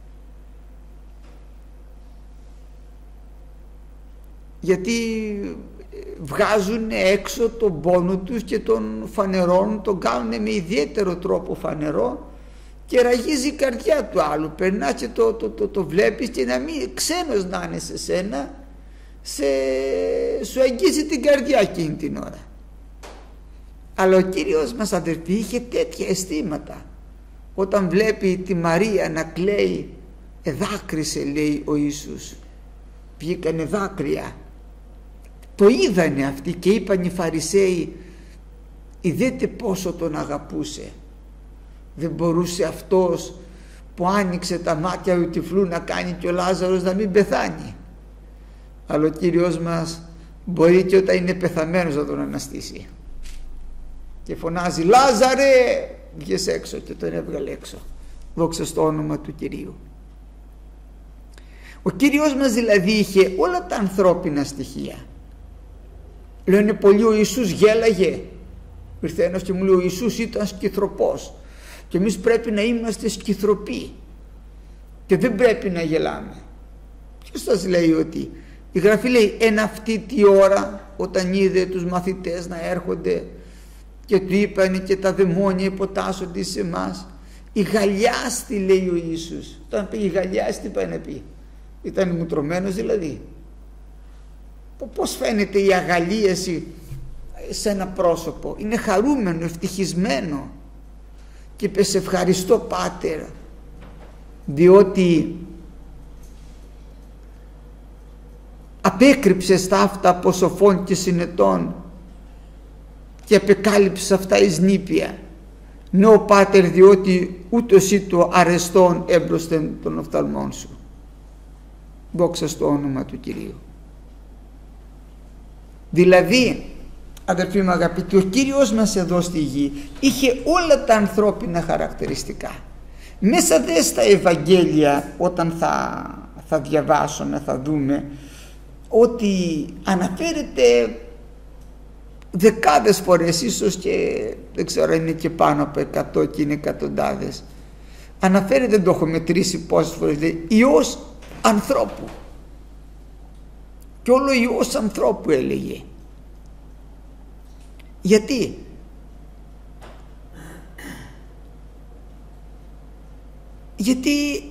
Γιατί βγάζουν έξω τον πόνο τους και τον φανερώνουν, τον κάνουν με ιδιαίτερο τρόπο φανερό και ραγίζει η καρδιά του άλλου. Περνά και το, το, το, το βλέπεις και να μην ξένος να είναι σε σένα, σε, σου αγγίζει την καρδιά εκείνη την ώρα. Αλλά ο Κύριος μας, αδερφοί, είχε τέτοια αισθήματα. Όταν βλέπει τη Μαρία να κλαίει, εδάκρυσε, λέει ο Ιησούς. Βγήκανε δάκρυα. Το είδανε αυτοί και είπαν οι Φαρισαίοι, είδετε πόσο τον αγαπούσε. Δεν μπορούσε αυτός που άνοιξε τα μάτια του τυφλού να κάνει και ο Λάζαρος να μην πεθάνει. Αλλά ο Κύριος μας μπορεί και όταν είναι πεθαμένος να τον αναστήσει. Και φωνάζει, Λάζαρε, βγες έξω, και τον έβγαλε έξω. Δόξα στο όνομα του Κυρίου. Ο Κύριος μας δηλαδή είχε όλα τα ανθρώπινα στοιχεία. Λένε πολλοί, ο Ιησούς γέλαγε. Ήρθε ένας και μου λέει, ο Ιησούς ήταν σκυθροπός και εμείς πρέπει να είμαστε σκυθροποί και δεν πρέπει να γελάμε. Ποιος σας λέει ότι? Η Γραφή λέει, εν αυτή τη ώρα όταν είδε τους μαθητές να έρχονται και του είπανε και τα δαιμόνια υποτάσσονται σε εμάς, η γαλιάστη, λέει ο Ιησούς. Όταν πήγε η γαλιάστη, τι πάει να πει? Ήταν μουτρωμένος δηλαδή? Πώς φαίνεται η αγαλίαση σε ένα πρόσωπο? Είναι χαρούμενο, ευτυχισμένο και είπε, σε ευχαριστώ Πάτερ, διότι απέκρυψες τα αυτά από σοφών και συνετών και απεκάλυψες αυτά εις νήπια. Νο Πάτερ, διότι ούτως ή το αρεστόν έμπροσθεν των οφθαλμών σου. Δόξα στο όνομα του Κυρίου. Δηλαδή, αδερφοί μου αγαπητοί, ο Κύριος μας εδώ στη γη είχε όλα τα ανθρώπινα χαρακτηριστικά. Μέσα δε στα Ευαγγέλια, όταν θα, θα διαβάσουμε, θα δούμε ότι αναφέρεται δεκάδες φορές, ίσως και δεν ξέρω, είναι και πάνω από εκατό και είναι εκατοντάδες. Αναφέρεται, δεν το έχω μετρήσει πόσες φορές, λέει Υιός ανθρώπου. Και όλο Υιός ανθρώπου έλεγε. Γιατί? Γιατί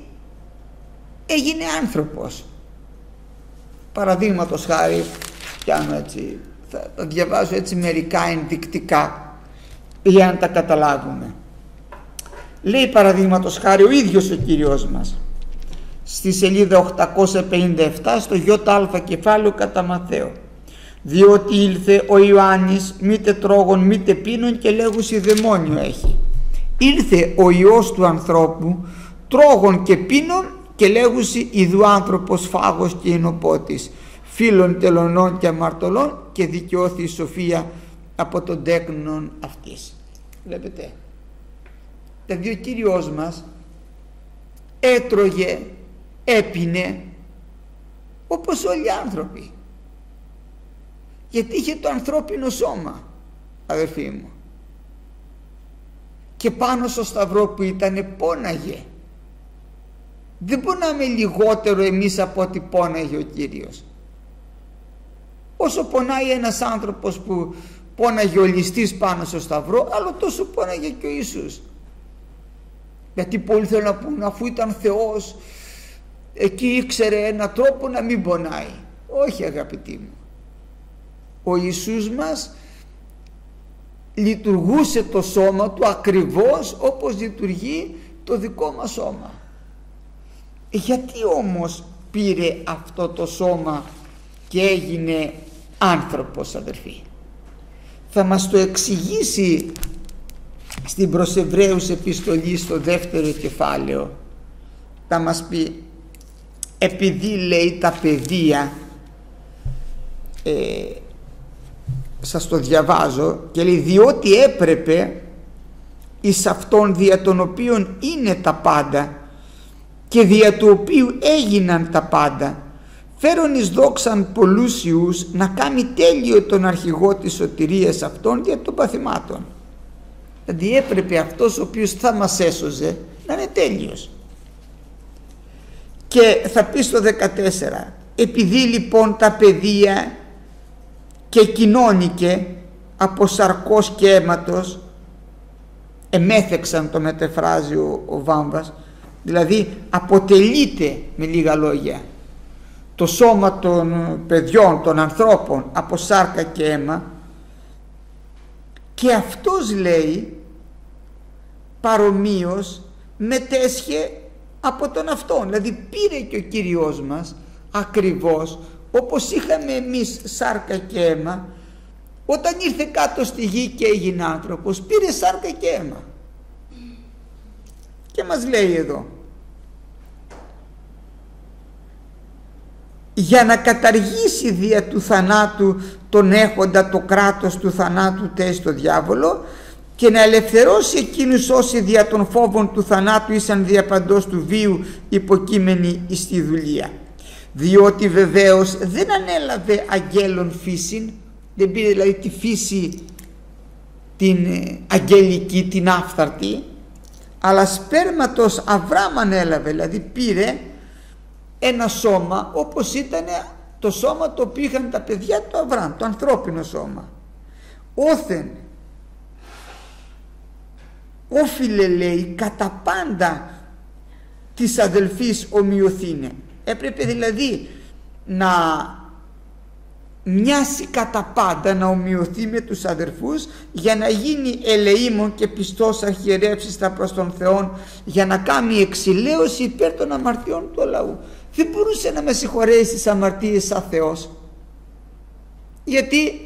έγινε άνθρωπος. Παραδείγματος χάρη, πιάνω έτσι, θα, θα διαβάζω έτσι μερικά ενδεικτικά για να τα καταλάβουμε. Λέει παραδείγματος χάρη ο ίδιος ο Κύριος μας στη σελίδα οκτακόσια πενήντα επτά στο ΙΑ κεφάλαιο κατά Ματθαίο, διότι ήλθε ο Ιωάννης μήτε τρώγων μήτε πίνων και λέγουσι δαιμόνιο έχει. Ήλθε ο Υιός του ανθρώπου τρώγων και πίνων και λέγουσι ιδού άνθρωπος φάγος και εινοπότης, φίλων τελωνών και αμαρτωλών, και δικαιώθη η σοφία από τον τέκνον αυτής. Βλέπετε, δηλαδή ο Κύριος μας έτρωγε, έπινε όπως όλοι οι άνθρωποι, γιατί είχε το ανθρώπινο σώμα, αδερφοί μου, και πάνω στο σταυρό που ήτανε πόναγε. Δεν πονάμε λιγότερο εμείς από ό,τι πόναγε ο Κύριος. Όσο πονάει ένας άνθρωπος που πόναγε ο ληστής πάνω στο σταυρό, άλλο τόσο πόναγε και ο Ιησούς. Γιατί πολλοί θέλουν να πούν, αφού ήταν Θεός, εκεί ήξερε έναν τρόπο να μην πονάει. Όχι, αγαπητοί μου. Ο Ιησούς μας λειτουργούσε το σώμα του ακριβώς όπως λειτουργεί το δικό μας σώμα. Γιατί όμως πήρε αυτό το σώμα και έγινε άνθρωπος, αδερφοί? Θα μας το εξηγήσει στην προς Εβραίους επιστολή στο δεύτερο κεφάλαιο. Θα μας πει, επειδή λέει τα παιδεία, ε, σας το διαβάζω, και λέει, διότι έπρεπε εις αυτόν δια των οποίων είναι τα πάντα και δια του οποίου έγιναν τα πάντα, φέρον εις δόξαν πολλούς ιούς, να κάνει τέλειο τον αρχηγό της σωτηρίας αυτών δια των παθημάτων. Δηλαδή έπρεπε αυτός ο οποίος θα μας έσωζε να είναι τέλειος. Και θα πει στο δεκατέσσερα, επειδή λοιπόν τα παιδεία και κοινώνηκε από σαρκός και αίματος, εμέθεξαν, το μετεφράζει ο, ο Βάμβας, δηλαδή αποτελείται, με λίγα λόγια, το σώμα των παιδιών, των ανθρώπων, από σάρκα και αίμα, και αυτός, λέει, παρομοίως μετέσχε από τον αυτόν. Δηλαδή πήρε και ο Κύριος μας ακριβώς όπως είχαμε εμείς σάρκα και αίμα, όταν ήρθε κάτω στη γη και έγινε άνθρωπος, πήρε σάρκα και αίμα. Και μας λέει εδώ, για να καταργήσει δια του θανάτου τον έχοντα το κράτος του θανάτου τες το διάβολο, και να ελευθερώσει εκείνους όσοι δια των φόβων του θανάτου ήσαν διαπαντός του βίου υποκείμενοι εις τη δουλεία. Διότι βεβαίως δεν ανέλαβε αγγέλων φύσιν, δεν πήρε δηλαδή τη φύση την αγγελική, την άφθαρτη, αλλά σπέρματος Αβραάμ ανέλαβε, δηλαδή πήρε ένα σώμα όπως ήταν το σώμα το οποίο είχαν τα παιδιά του Αβραάμ, το ανθρώπινο σώμα. Όθεν όφιλε, λέει, κατά πάντα της αδελφής ομοιωθήνε. Έπρεπε δηλαδή να μοιάσει κατά πάντα, να ομοιωθεί με τους αδερφούς, για να γίνει ελεήμων και πιστός αρχιερεύσιστα προς τον Θεόν, για να κάνει εξηλαίωση υπέρ των αμαρτιών του λαού. Δεν μπορούσε να με συγχωρέσει τις αμαρτίες σαν Θεός, γιατί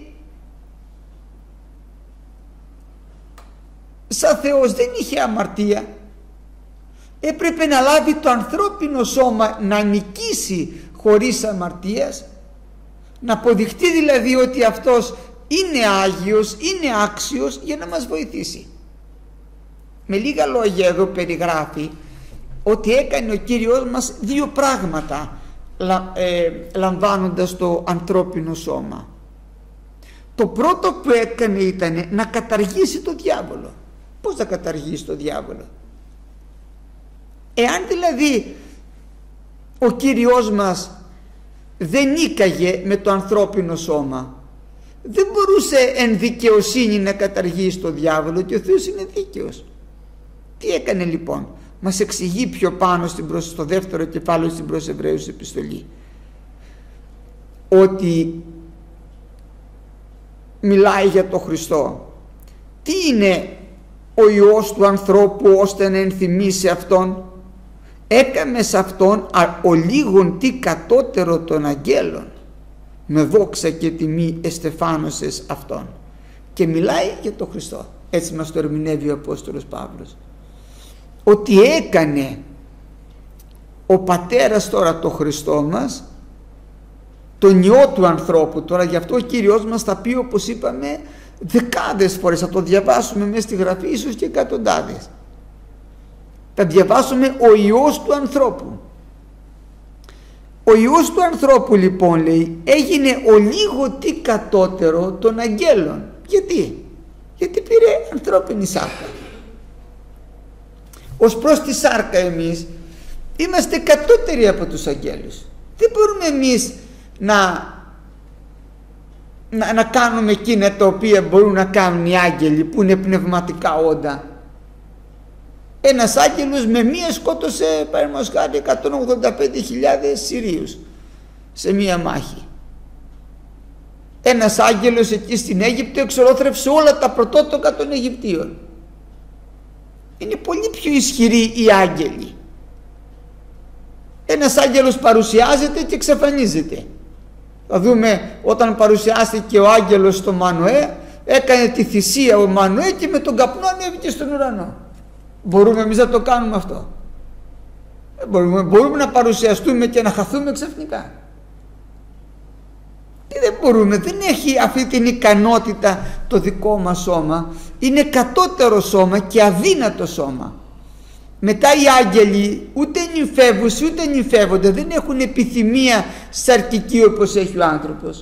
σαν Θεός δεν είχε αμαρτία. Έπρεπε να λάβει το ανθρώπινο σώμα, να νικήσει χωρίς αμαρτίας, να αποδειχτεί δηλαδή ότι αυτός είναι Άγιος, είναι άξιος, για να μας βοηθήσει. Με λίγα λόγια εδώ περιγράφει ότι έκανε ο Κύριος μας δύο πράγματα ε, λαμβάνοντας το ανθρώπινο σώμα. Το πρώτο που έκανε ήταν να καταργήσει το διάβολο. Πώς θα καταργήσει το διάβολο? Εάν δηλαδή ο Κύριος μας δεν νίκαγε με το ανθρώπινο σώμα, δεν μπορούσε εν δικαιοσύνη να καταργήσει το διάβολο, και ο Θεός είναι δίκαιος. Τι έκανε λοιπόν? Μας εξηγεί πιο πάνω στο δεύτερο κεφάλαιο στην προς Εβραίους επιστολή, ότι μιλάει για τον Χριστό. Τι είναι ο Υιός του ανθρώπου ώστε να ενθυμίσει αυτόν? Έκαμε σε αυτόν ο λίγον τι κατώτερο των αγγέλων, με δόξα και τιμή εστεφάνωσες αυτόν. Και μιλάει για τον Χριστό. Έτσι μας το ερμηνεύει ο Απόστολος Παύλος, ότι έκανε ο Πατέρας τώρα το Χριστό μας τον Υιό του ανθρώπου. Τώρα γι' αυτό ο Κύριος μας θα πει, όπως είπαμε, δεκάδες φορές, θα το διαβάσουμε μέσα στη Γραφή, ίσως και εκατοντάδες. Θα διαβάσουμε ο Υιός του ανθρώπου. Ο Υιός του ανθρώπου λοιπόν, λέει, έγινε ο λίγο τι κατώτερο των αγγέλων. Γιατί? Γιατί πήρε ανθρώπινη σάρκα. Ως προς τη σάρκα εμείς είμαστε κατώτεροι από τους αγγέλους. Δεν μπορούμε εμείς να, να, να κάνουμε εκείνα τα οποία μπορούν να κάνουν οι άγγελοι, που είναι πνευματικά όντα. Ένας άγγελος με μία σκότωσε, παραδείγματος χάρη, εκατόν ογδόντα πέντε χιλιάδες Συρίους σε μία μάχη. ένας άγγελος εκεί στην Αίγυπτο εξολόθρευσε όλα τα πρωτότοκα των Αιγυπτίων. Είναι πολύ πιο ισχυροί οι άγγελοι. Ένας άγγελος παρουσιάζεται και εξαφανίζεται. Θα δούμε όταν παρουσιάστηκε ο άγγελος στο Μανωέ, έκανε τη θυσία ο Μανωέ και με τον καπνό ανέβηκε στον ουρανό. Μπορούμε εμείς να το κάνουμε αυτό? Μπορούμε, μπορούμε να παρουσιαστούμε και να χαθούμε ξαφνικά? Τι δεν μπορούμε, δεν έχει αυτή την ικανότητα το δικό μας σώμα. Είναι κατώτερο σώμα και αδύνατο σώμα. Μετά οι άγγελοι ούτε νυμφεύουσι ούτε νυμφεύονται, δεν έχουν επιθυμία σαρκική όπως έχει ο άνθρωπος.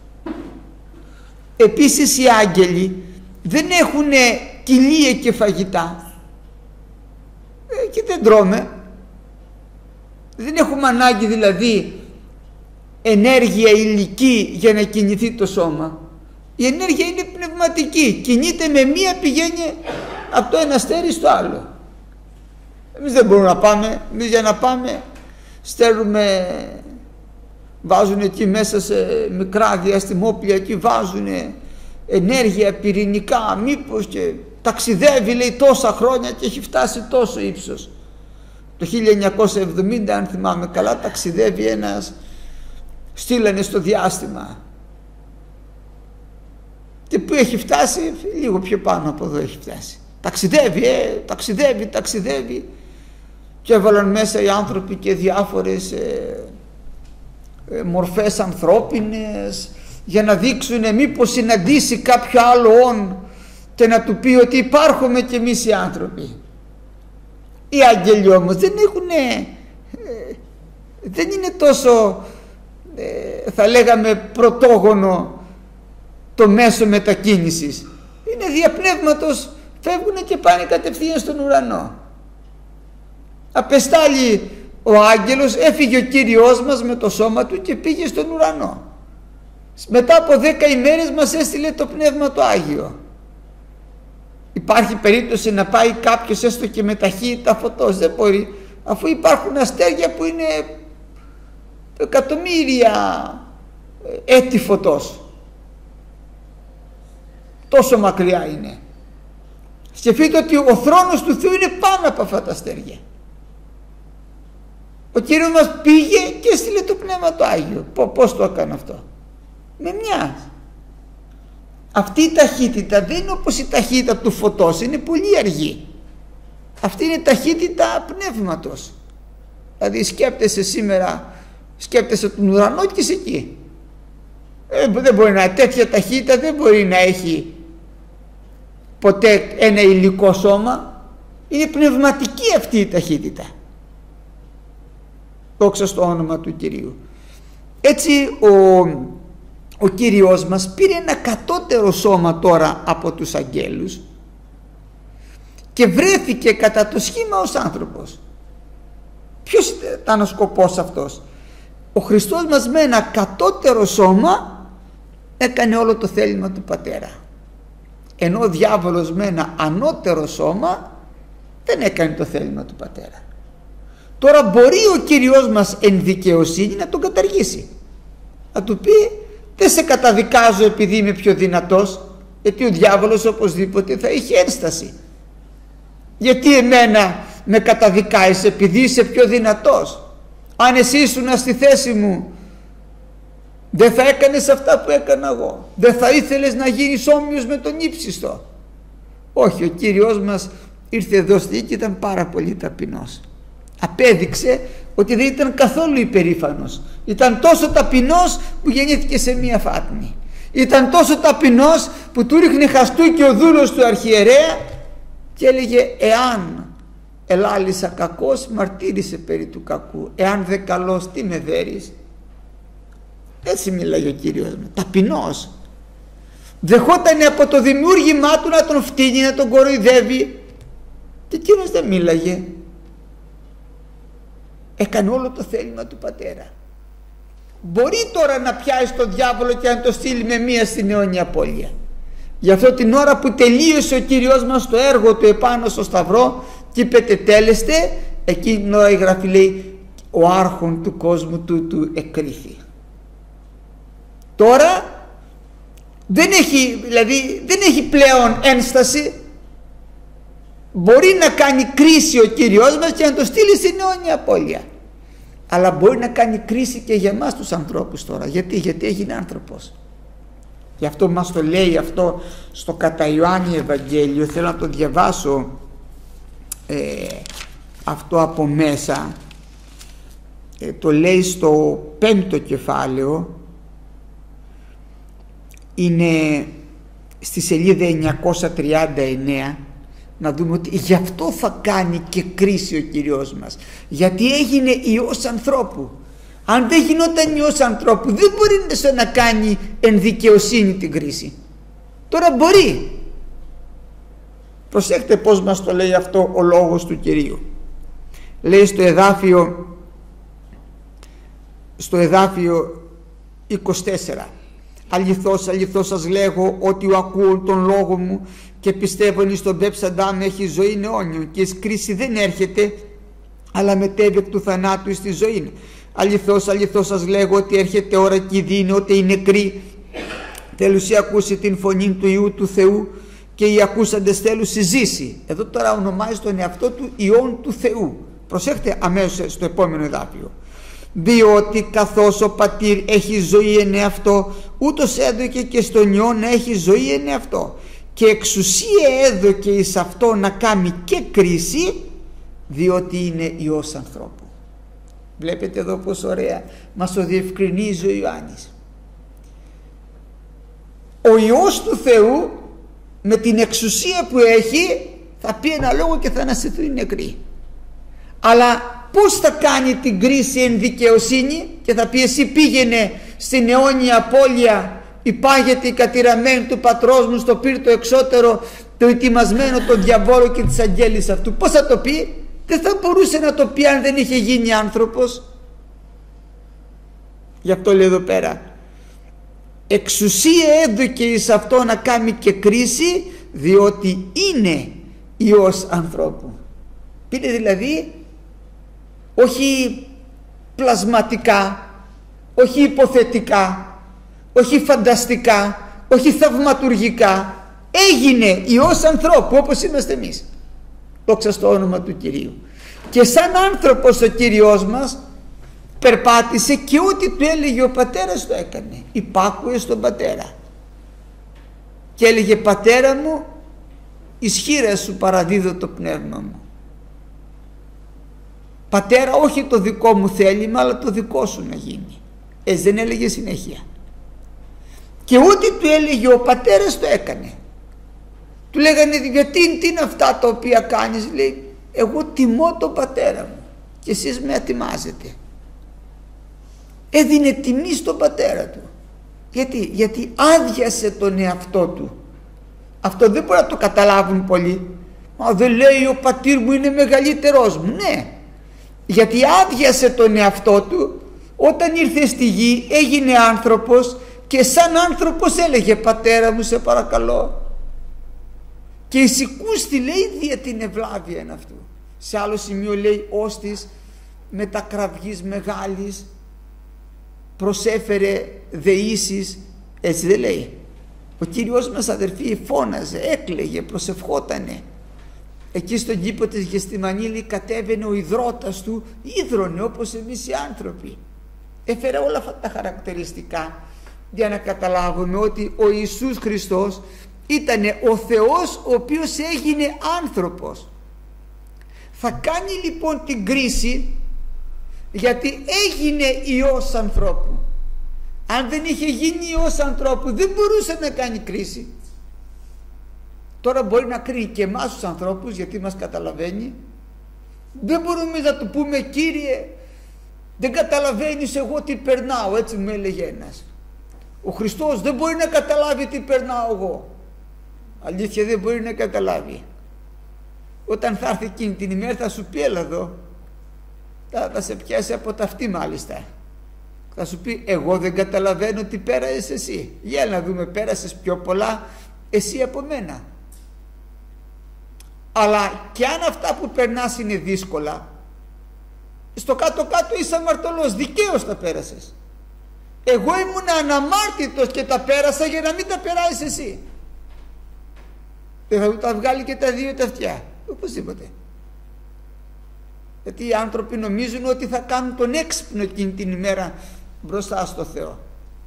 Επίσης οι άγγελοι δεν έχουν κοιλία και φαγητά ε, και δεν τρώμε. Δεν έχουμε ανάγκη δηλαδή ενέργεια υλική για να κινηθεί το σώμα. Η ενέργεια είναι πνευματική, κινείται με μία, πηγαίνει από το ένα αστέρι στο άλλο. Εμείς δεν μπορούμε να πάμε, εμείς για να πάμε στέλνουμε, βάζουν εκεί μέσα σε μικρά διαστημόπλια, εκεί βάζουν ενέργεια πυρηνικά, μήπως και ταξιδεύει λέει τόσα χρόνια και έχει φτάσει τόσο ύψος. Το χίλια εννιακόσια εβδομήντα αν θυμάμαι καλά ταξιδεύει ένας, στείλανε στο διάστημα και που έχει φτάσει, λίγο πιο πάνω από εδώ έχει φτάσει. Ταξιδεύει, ε, ταξιδεύει, ταξιδεύει και έβαλαν μέσα οι άνθρωποι και διάφορες ε, ε, μορφές ανθρώπινες για να δείξουν μήπως συναντήσει κάποιο άλλο όν και να του πει ότι υπάρχουμε κι εμείς οι άνθρωποι. Οι άγγελοι όμως δεν έχουν, ε, δεν είναι τόσο ε, θα λέγαμε πρωτόγονο το μέσο μετακίνησης. Είναι διαπνεύματος, φεύγουν και πάνε κατευθείαν στον ουρανό. Απεστάλλει ο άγγελος, έφυγε ο Κύριος μας με το σώμα του και πήγε στον ουρανό. Μετά από δέκα ημέρες μας έστειλε το Πνεύμα το Άγιο. Υπάρχει περίπτωση να πάει κάποιος έστω και με ταχύτητα φωτός? Δεν μπορεί, αφού υπάρχουν αστέρια που είναι εκατομμύρια έτη φωτός. Τόσο μακριά είναι. Σκεφτείτε ότι ο θρόνος του Θεού είναι πάνω από αυτά τα αστέρια. Ο Κύριος μας πήγε και έστειλε το Πνεύμα το Άγιο. Πώς το έκανε αυτό? Με μια. Αυτή η ταχύτητα δεν είναι όπως η ταχύτητα του φωτός, είναι πολύ αργή. Αυτή είναι η ταχύτητα πνεύματος. Δηλαδή σκέπτεσαι σήμερα, σκέπτεσαι τον ουρανό και είσαι εκεί. Ε, δεν μπορεί να, τέτοια ταχύτητα δεν μπορεί να έχει ποτέ ένα υλικό σώμα. Είναι πνευματική αυτή η ταχύτητα. Δόξα στο όνομα του Κυρίου. Έτσι ο, ο Κύριος μας πήρε ένα κατώτερο σώμα τώρα από τους αγγέλους και βρέθηκε κατά το σχήμα ως άνθρωπος. Ποιος ήταν ο σκοπός αυτός? Ο Χριστός μας με ένα κατώτερο σώμα έκανε όλο το θέλημα του Πατέρα, ενώ ο διάβολος με ένα ανώτερο σώμα δεν έκανε το θέλημα του Πατέρα. Τώρα μπορεί ο Κύριος μας εν δικαιοσύνη να τον καταργήσει, να του πει δεν σε καταδικάζω επειδή είμαι πιο δυνατός, γιατί ο διάβολος οπωσδήποτε θα είχε ένσταση. Γιατί εμένα με καταδικάζεις επειδή είσαι πιο δυνατός? Αν εσύ ήσουν στη θέση μου δεν θα έκανες αυτά που έκανα εγώ, δεν θα ήθελες να γίνεις όμοιος με τον ύψιστο? Όχι, ο Κύριος μας ήρθε εδώ στη γη και ήταν πάρα πολύ ταπεινός. Απέδειξε ότι δεν ήταν καθόλου υπερήφανος. Ήταν τόσο ταπεινός που γεννήθηκε σε μία φάτνη. Ήταν τόσο ταπεινός που του ρίχνε χαστούκι ο δούλος του αρχιερέα και έλεγε εάν ελάλησα κακός μαρτύρησε περί του κακού, εάν δε καλός τι με δέρεις? Έτσι μιλάει ο Κύριος μου, ταπεινός. Δεχότανε από το δημιούργημά του να τον φτύνει, να τον κοροϊδεύει και εκείνος δεν μίλαγε. Έκανε όλο το θέλημα του Πατέρα. Μπορεί τώρα να πιάσει τον διάβολο και να το στείλει με μία στην αιώνια απώλεια. Γι' αυτό την ώρα που τελείωσε ο Κύριος μας το έργο του επάνω στο Σταυρό και είπε τετέλεστε, εκείνη η Γραφή λέει ο άρχον του κόσμου τούτου εκρίθη. Τώρα δεν έχει, δηλαδή δεν έχει πλέον ένσταση. Μπορεί να κάνει κρίση ο Κύριος μας και να το στείλει στην αιώνια απώλεια, αλλά μπορεί να κάνει κρίση και για εμάς τους ανθρώπους τώρα. Γιατί, γιατί έγινε άνθρωπος. Γι' αυτό μας το λέει αυτό στο κατά Ιωάννη Ευαγγέλιο. Θέλω να το διαβάσω ε, αυτό από μέσα. ε, το λέει στο πέμπτο κεφάλαιο, είναι στη σελίδα εννιακόσια τριάντα εννέα. Να δούμε ότι γι' αυτό θα κάνει και κρίση ο Κύριος μας, γιατί έγινε Υιός ανθρώπου. Αν δεν γινόταν Υιός ανθρώπου, δεν μπορεί να κάνει εν δικαιοσύνη την κρίση. Τώρα μπορεί. Προσέχτε πως μας το λέει αυτό ο λόγος του Κυρίου. Λέει στο εδάφιο στο εδάφιο είκοσι τέσσερα, αληθώς αληθώς σας λέγω ότι ο ακούων τον λόγο μου και πιστεύουν στον πέψαντά με έχει ζωή αιώνιον, και εις κρίση δεν έρχεται, αλλά μετέβει εκ του θανάτου στη ζωή. Αληθώς αληθώς σας λέγω ότι έρχεται ώρα και δίνει ότι οι νεκροί θέλουσι ακούσει την φωνή του Υιού του Θεού, και οι ακούσαντες θέλουσι ζήσει. Εδώ τώρα ονομάζει τον εαυτό του Υιόν του Θεού. Προσέχτε αμέσως στο επόμενο εδάφιο. Διότι καθώς ο πατήρ έχει ζωή εν εαυτό, ούτως έδωκε και στον Υιό να έχει ζωή εν εαυτό, και εξουσία έδωκε εις αυτό να κάνει και κρίση, διότι είναι Υιός ανθρώπου. Βλέπετε εδώ πως ωραία μας το διευκρινίζει ο Ιωάννης. Ο Υιός του Θεού με την εξουσία που έχει θα πει ένα λόγο και θα αναστηθούν οι νεκροί. Αλλά πώς θα κάνει την κρίση εν δικαιοσύνη, και θα πει εσύ πήγαινε στην αιώνια απώλεια, υπάγεται η κατηραμένη του πατρός μου στο πύρτο εξώτερο, το ετοιμασμένο τον διαβόλο και της αγγέλης αυτού. Πώς θα το πει? Δεν θα μπορούσε να το πει αν δεν είχε γίνει άνθρωπος. Γι' αυτό λέει εδώ πέρα, εξουσία έδωκε εις αυτό να κάνει και κρίση, διότι είναι Υιός ανθρώπου. Πήρε δηλαδή όχι πλασματικά, όχι υποθετικά, όχι φανταστικά, όχι θαυματουργικά, έγινε Υιός ανθρώπου όπως είμαστε εμείς. Δόξα στο όνομα του Κυρίου. Και σαν άνθρωπος ο Κύριος μας περπάτησε και ό,τι του έλεγε ο πατέρας το έκανε. Υπάκουε στον πατέρα και έλεγε, πατέρα μου, εις χεῖρας σου παραδίδω το πνεύμα μου. Πατέρα, όχι το δικό μου θέλημα, αλλά το δικό σου να γίνει. Έτσι δεν έλεγε συνέχεια? Και ό,τι του έλεγε ο πατέρας το έκανε. Του λέγανε, γιατί τι είναι αυτά τα οποία κάνεις? Λέει, εγώ τιμώ τον πατέρα μου και εσείς με ατιμάζετε. Έδινε τιμή στον πατέρα του. Γιατί, γιατί άδειασε τον εαυτό του. Αυτό δεν μπορεί να το καταλάβουν πολλοί. Μα δεν λέει ο πατήρ μου είναι μεγαλύτερός μου. Ναι, γιατί άδειασε τον εαυτό του. Όταν ήρθε στη γη έγινε άνθρωπος και σαν άνθρωπος έλεγε, πατέρα μου σε παρακαλώ. Και εισηκούστη, λέει, δια την ευλάβεια αυτού. Σε άλλο σημείο λέει, όστις με τα κραυγής μεγάλης προσέφερε δεήσεις. Έτσι δεν λέει? Ο Κύριος μας, αδερφοί, φώναζε, έκλαιγε, προσευχότανε. Εκεί στον κήπο της Γεστημανήλη κατέβαινε ο ιδρώτας του, ίδρωνε όπως εμείς οι άνθρωποι. Έφερε όλα αυτά τα χαρακτηριστικά για να καταλάβουμε ότι ο Ιησούς Χριστός ήταν ο Θεός ο οποίος έγινε άνθρωπος. Θα κάνει λοιπόν την κρίση, γιατί έγινε Υιός ανθρώπου. Αν δεν είχε γίνει Υιός ανθρώπου δεν μπορούσε να κάνει κρίση. Τώρα μπορεί να κρίνει και εμάς τους ανθρώπους, γιατί μας καταλαβαίνει. Δεν μπορούμε να του πούμε, Κύριε, δεν καταλαβαίνεις εγώ τι περνάω, έτσι μου έλεγε ένας. Ο Χριστός δεν μπορεί να καταλάβει τι περνάω εγώ. Αλήθεια, δεν μπορεί να καταλάβει. Όταν θα έρθει εκείνη την ημέρα θα σου πει, έλα εδώ, θα, θα σε πιάσει από τα αυτή μάλιστα. Θα σου πει, εγώ δεν καταλαβαίνω τι πέρασες εσύ. Για να δούμε, πέρασες πιο πολλά εσύ από μένα. Αλλά και αν αυτά που περνάς είναι δύσκολα, στο κάτω κάτω είσαι αμαρτωλός, δικαίως τα πέρασες. Εγώ ήμουν αναμάρτητος και τα πέρασα για να μην τα περάσεις εσύ. Δεν θα του τα βγάλει και τα δύο τα αυτιά, οπωσδήποτε. Γιατί οι άνθρωποι νομίζουν ότι θα κάνουν τον έξυπνο εκείνη την ημέρα μπροστά στο Θεό.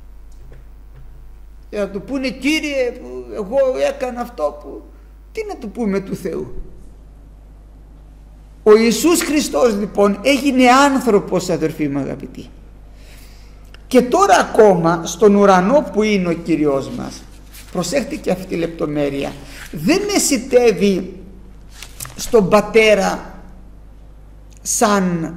Και θα του πούνε, Κύριε, εγώ έκανα αυτό που... Τι να του πούμε του Θεού? Ο Ιησούς Χριστός λοιπόν έγινε άνθρωπος, αδερφοί μου αγαπητοί. Και τώρα ακόμα στον ουρανό που είναι ο Κύριος μας, προσέχτε και αυτή τη λεπτομέρεια, δεν μεσιτεύει στον Πατέρα σαν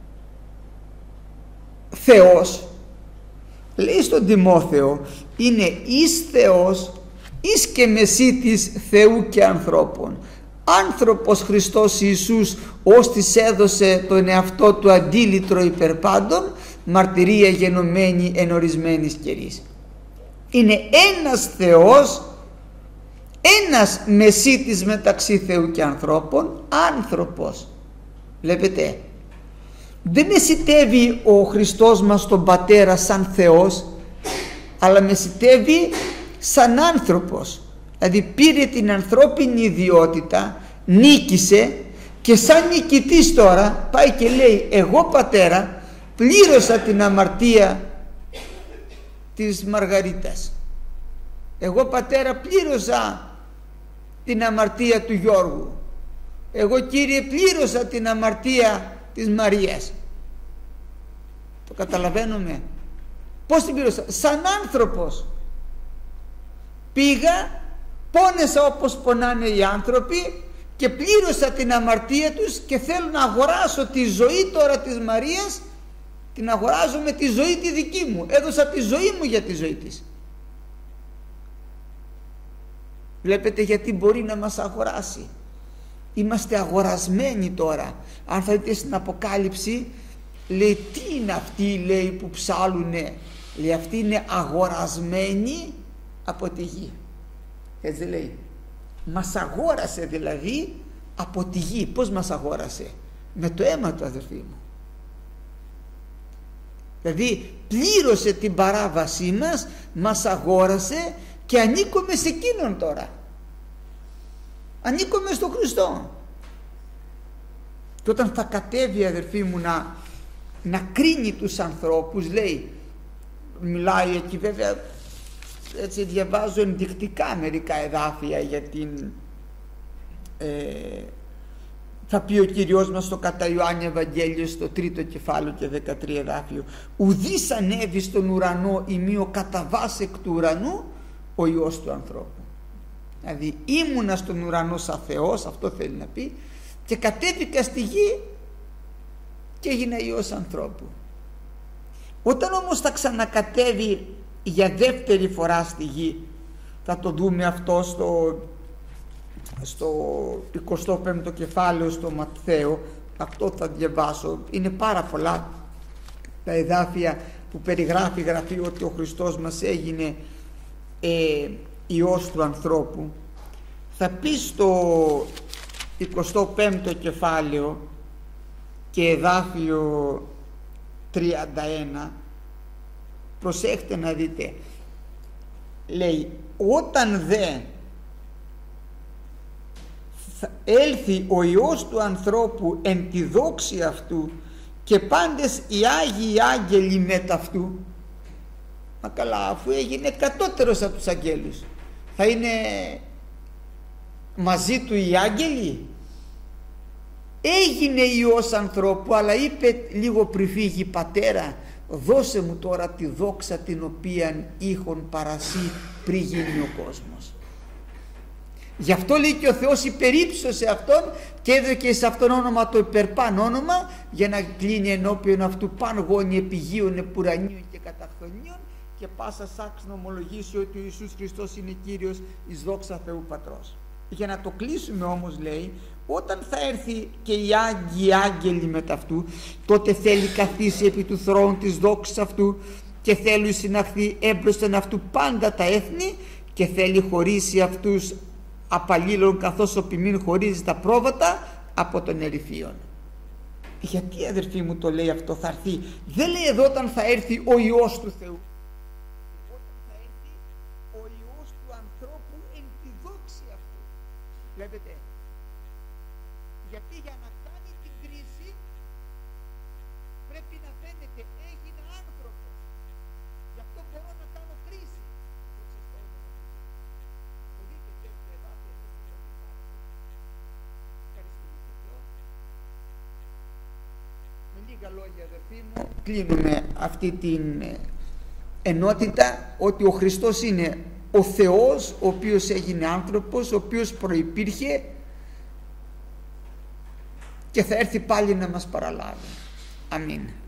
Θεός. Λέει στον Τιμόθεο, είναι εις Θεός εις και μεσίτης Θεού και ανθρώπων. Άνθρωπος Χριστός Ιησούς, ώστις έδωσε τον εαυτό του αντίλητρο υπερ πάντων, μαρτυρία γενομένη εν ορισμένης καιρής. Είναι ένας Θεός, ένας μεσίτης μεταξύ Θεού και ανθρώπων, άνθρωπος. Βλέπετε, δεν μεσιτεύει ο Χριστός μας τον Πατέρα σαν Θεός, αλλά μεσιτεύει σαν άνθρωπος. Δηλαδή πήρε την ανθρώπινη ιδιότητα, νίκησε και σαν νικητής τώρα πάει και λέει, εγώ Πατέρα πλήρωσα την αμαρτία της Μαργαρίτας, εγώ Πατέρα πλήρωσα την αμαρτία του Γιώργου, εγώ Κύριε πλήρωσα την αμαρτία της Μαρίας. Το καταλαβαίνουμε? Πώς την πλήρωσα? Σαν άνθρωπος πήγα, πόνεσα όπως πονάνε οι άνθρωποι και πλήρωσα την αμαρτία τους και θέλω να αγοράσω τη ζωή τώρα της Μαρίας, την αγοράζω με τη ζωή τη δική μου, έδωσα τη ζωή μου για τη ζωή της. Βλέπετε γιατί μπορεί να μας αγοράσει? Είμαστε αγορασμένοι τώρα. Αν θα δείτε στην Αποκάλυψη, λέει, τι είναι αυτοί, λέει, που ψάλουνε? Λέει, αυτοί είναι αγορασμένοι από τη γη. Έτσι λέει, μας αγόρασε δηλαδή από τη γη. Πώς μας αγόρασε? Με το αίμα του, αδερφοί μου. Δηλαδή πλήρωσε την παράβασή μας, μας αγόρασε και ανήκουμε σε εκείνον τώρα. Ανήκουμε στον Χριστό. Και όταν θα κατέβει, αδερφοί μου, να, να κρίνει τους ανθρώπους, λέει, μιλάει εκεί, βέβαια έτσι διαβάζω ενδεικτικά μερικά εδάφια για την ε, θα πει ο Κύριος μας στο κατά Ιωάννη Ευαγγέλιο στο τρίτο κεφάλαιο και δεκατρία εδάφιο, ουδής ανέβη στον ουρανό ημί ο κατά βάση εκ του ουρανού ο Υιός του ανθρώπου. Δηλαδή ήμουνα στον ουρανό σαν Θεός, αυτό θέλει να πει, και κατέβηκα στη γη και έγινα Υιός ανθρώπου. Όταν όμως θα ξανακατέβει για δεύτερη φορά στη γη, θα το δούμε αυτό στο, στο εικοστό πέμπτο κεφάλαιο στο Ματθαίο, αυτό θα διαβάσω, είναι πάρα πολλά τα εδάφια που περιγράφει, γραφεί ότι ο Χριστός μας έγινε ε, Υιός του ανθρώπου. Θα πει στο εικοστό πέμπτο κεφάλαιο και εδάφιο τριάντα ένα, προσέχτε να δείτε, λέει, όταν δε θα έλθει ο Υιός του ανθρώπου εν τη δόξη αυτού και πάντες οι Άγιοι Άγγελοι μετ' αυτού. Μα καλά, αφού έγινε κατώτερος από τους αγγέλους, θα είναι μαζί του οι άγγελοι? Έγινε Υιός ανθρώπου, αλλά είπε λίγο πριν φύγει, Πατέρα, δώσε μου τώρα τη δόξα την οποία είχον παρασύ πριν γίνει ο κόσμος. Γι' αυτό λέει και ο Θεός υπερύψωσε αυτόν και έδωκε σε αυτόν όνομα το υπερπάν όνομα, για να κλείνει ενώπιον αυτού παν γόνοι επιγείων, επουρανίων και καταχθονίων, και πάσα σάξ να ομολογήσει ότι ο Ιησούς Χριστός είναι Κύριος εις δόξα Θεού Πατρός. Για να το κλείσουμε όμως, λέει, όταν θα έρθει και οι Άγιοι Άγγελοι μετ' αυτού, τότε θέλει καθίσει επί του θρόνου της δόξης αυτού και θέλει συναχθεί έμπροσθεν αυτού πάντα τα έθνη και θέλει χωρίσει αυτούς απαλλήλων, καθώς ο ποιμήν χωρίζει τα πρόβατα από τον ερυφίον. Γιατί αδερφοί μου το λέει αυτό, θα έρθει? Δεν λέει εδώ όταν θα έρθει ο Υιός του Θεού, όταν θα έρθει ο Υιός του ανθρώπου εν τη δόξη αυτού. Βλέπετε, γιατί για να κάνει την κρίση πρέπει να φαίνεται έγινε άνθρωπος, γι' αυτό μπορώ να κάνω κρίση. Το δείτε και εδώ με λίγα λόγια αδερφοί μου κλείνουμε αυτή την ενότητα, ότι ο Χριστός είναι ο Θεός ο οποίος έγινε άνθρωπος, ο οποίος προϋπήρχε και θα έρθει πάλι να μας παραλάβει. Αμήν.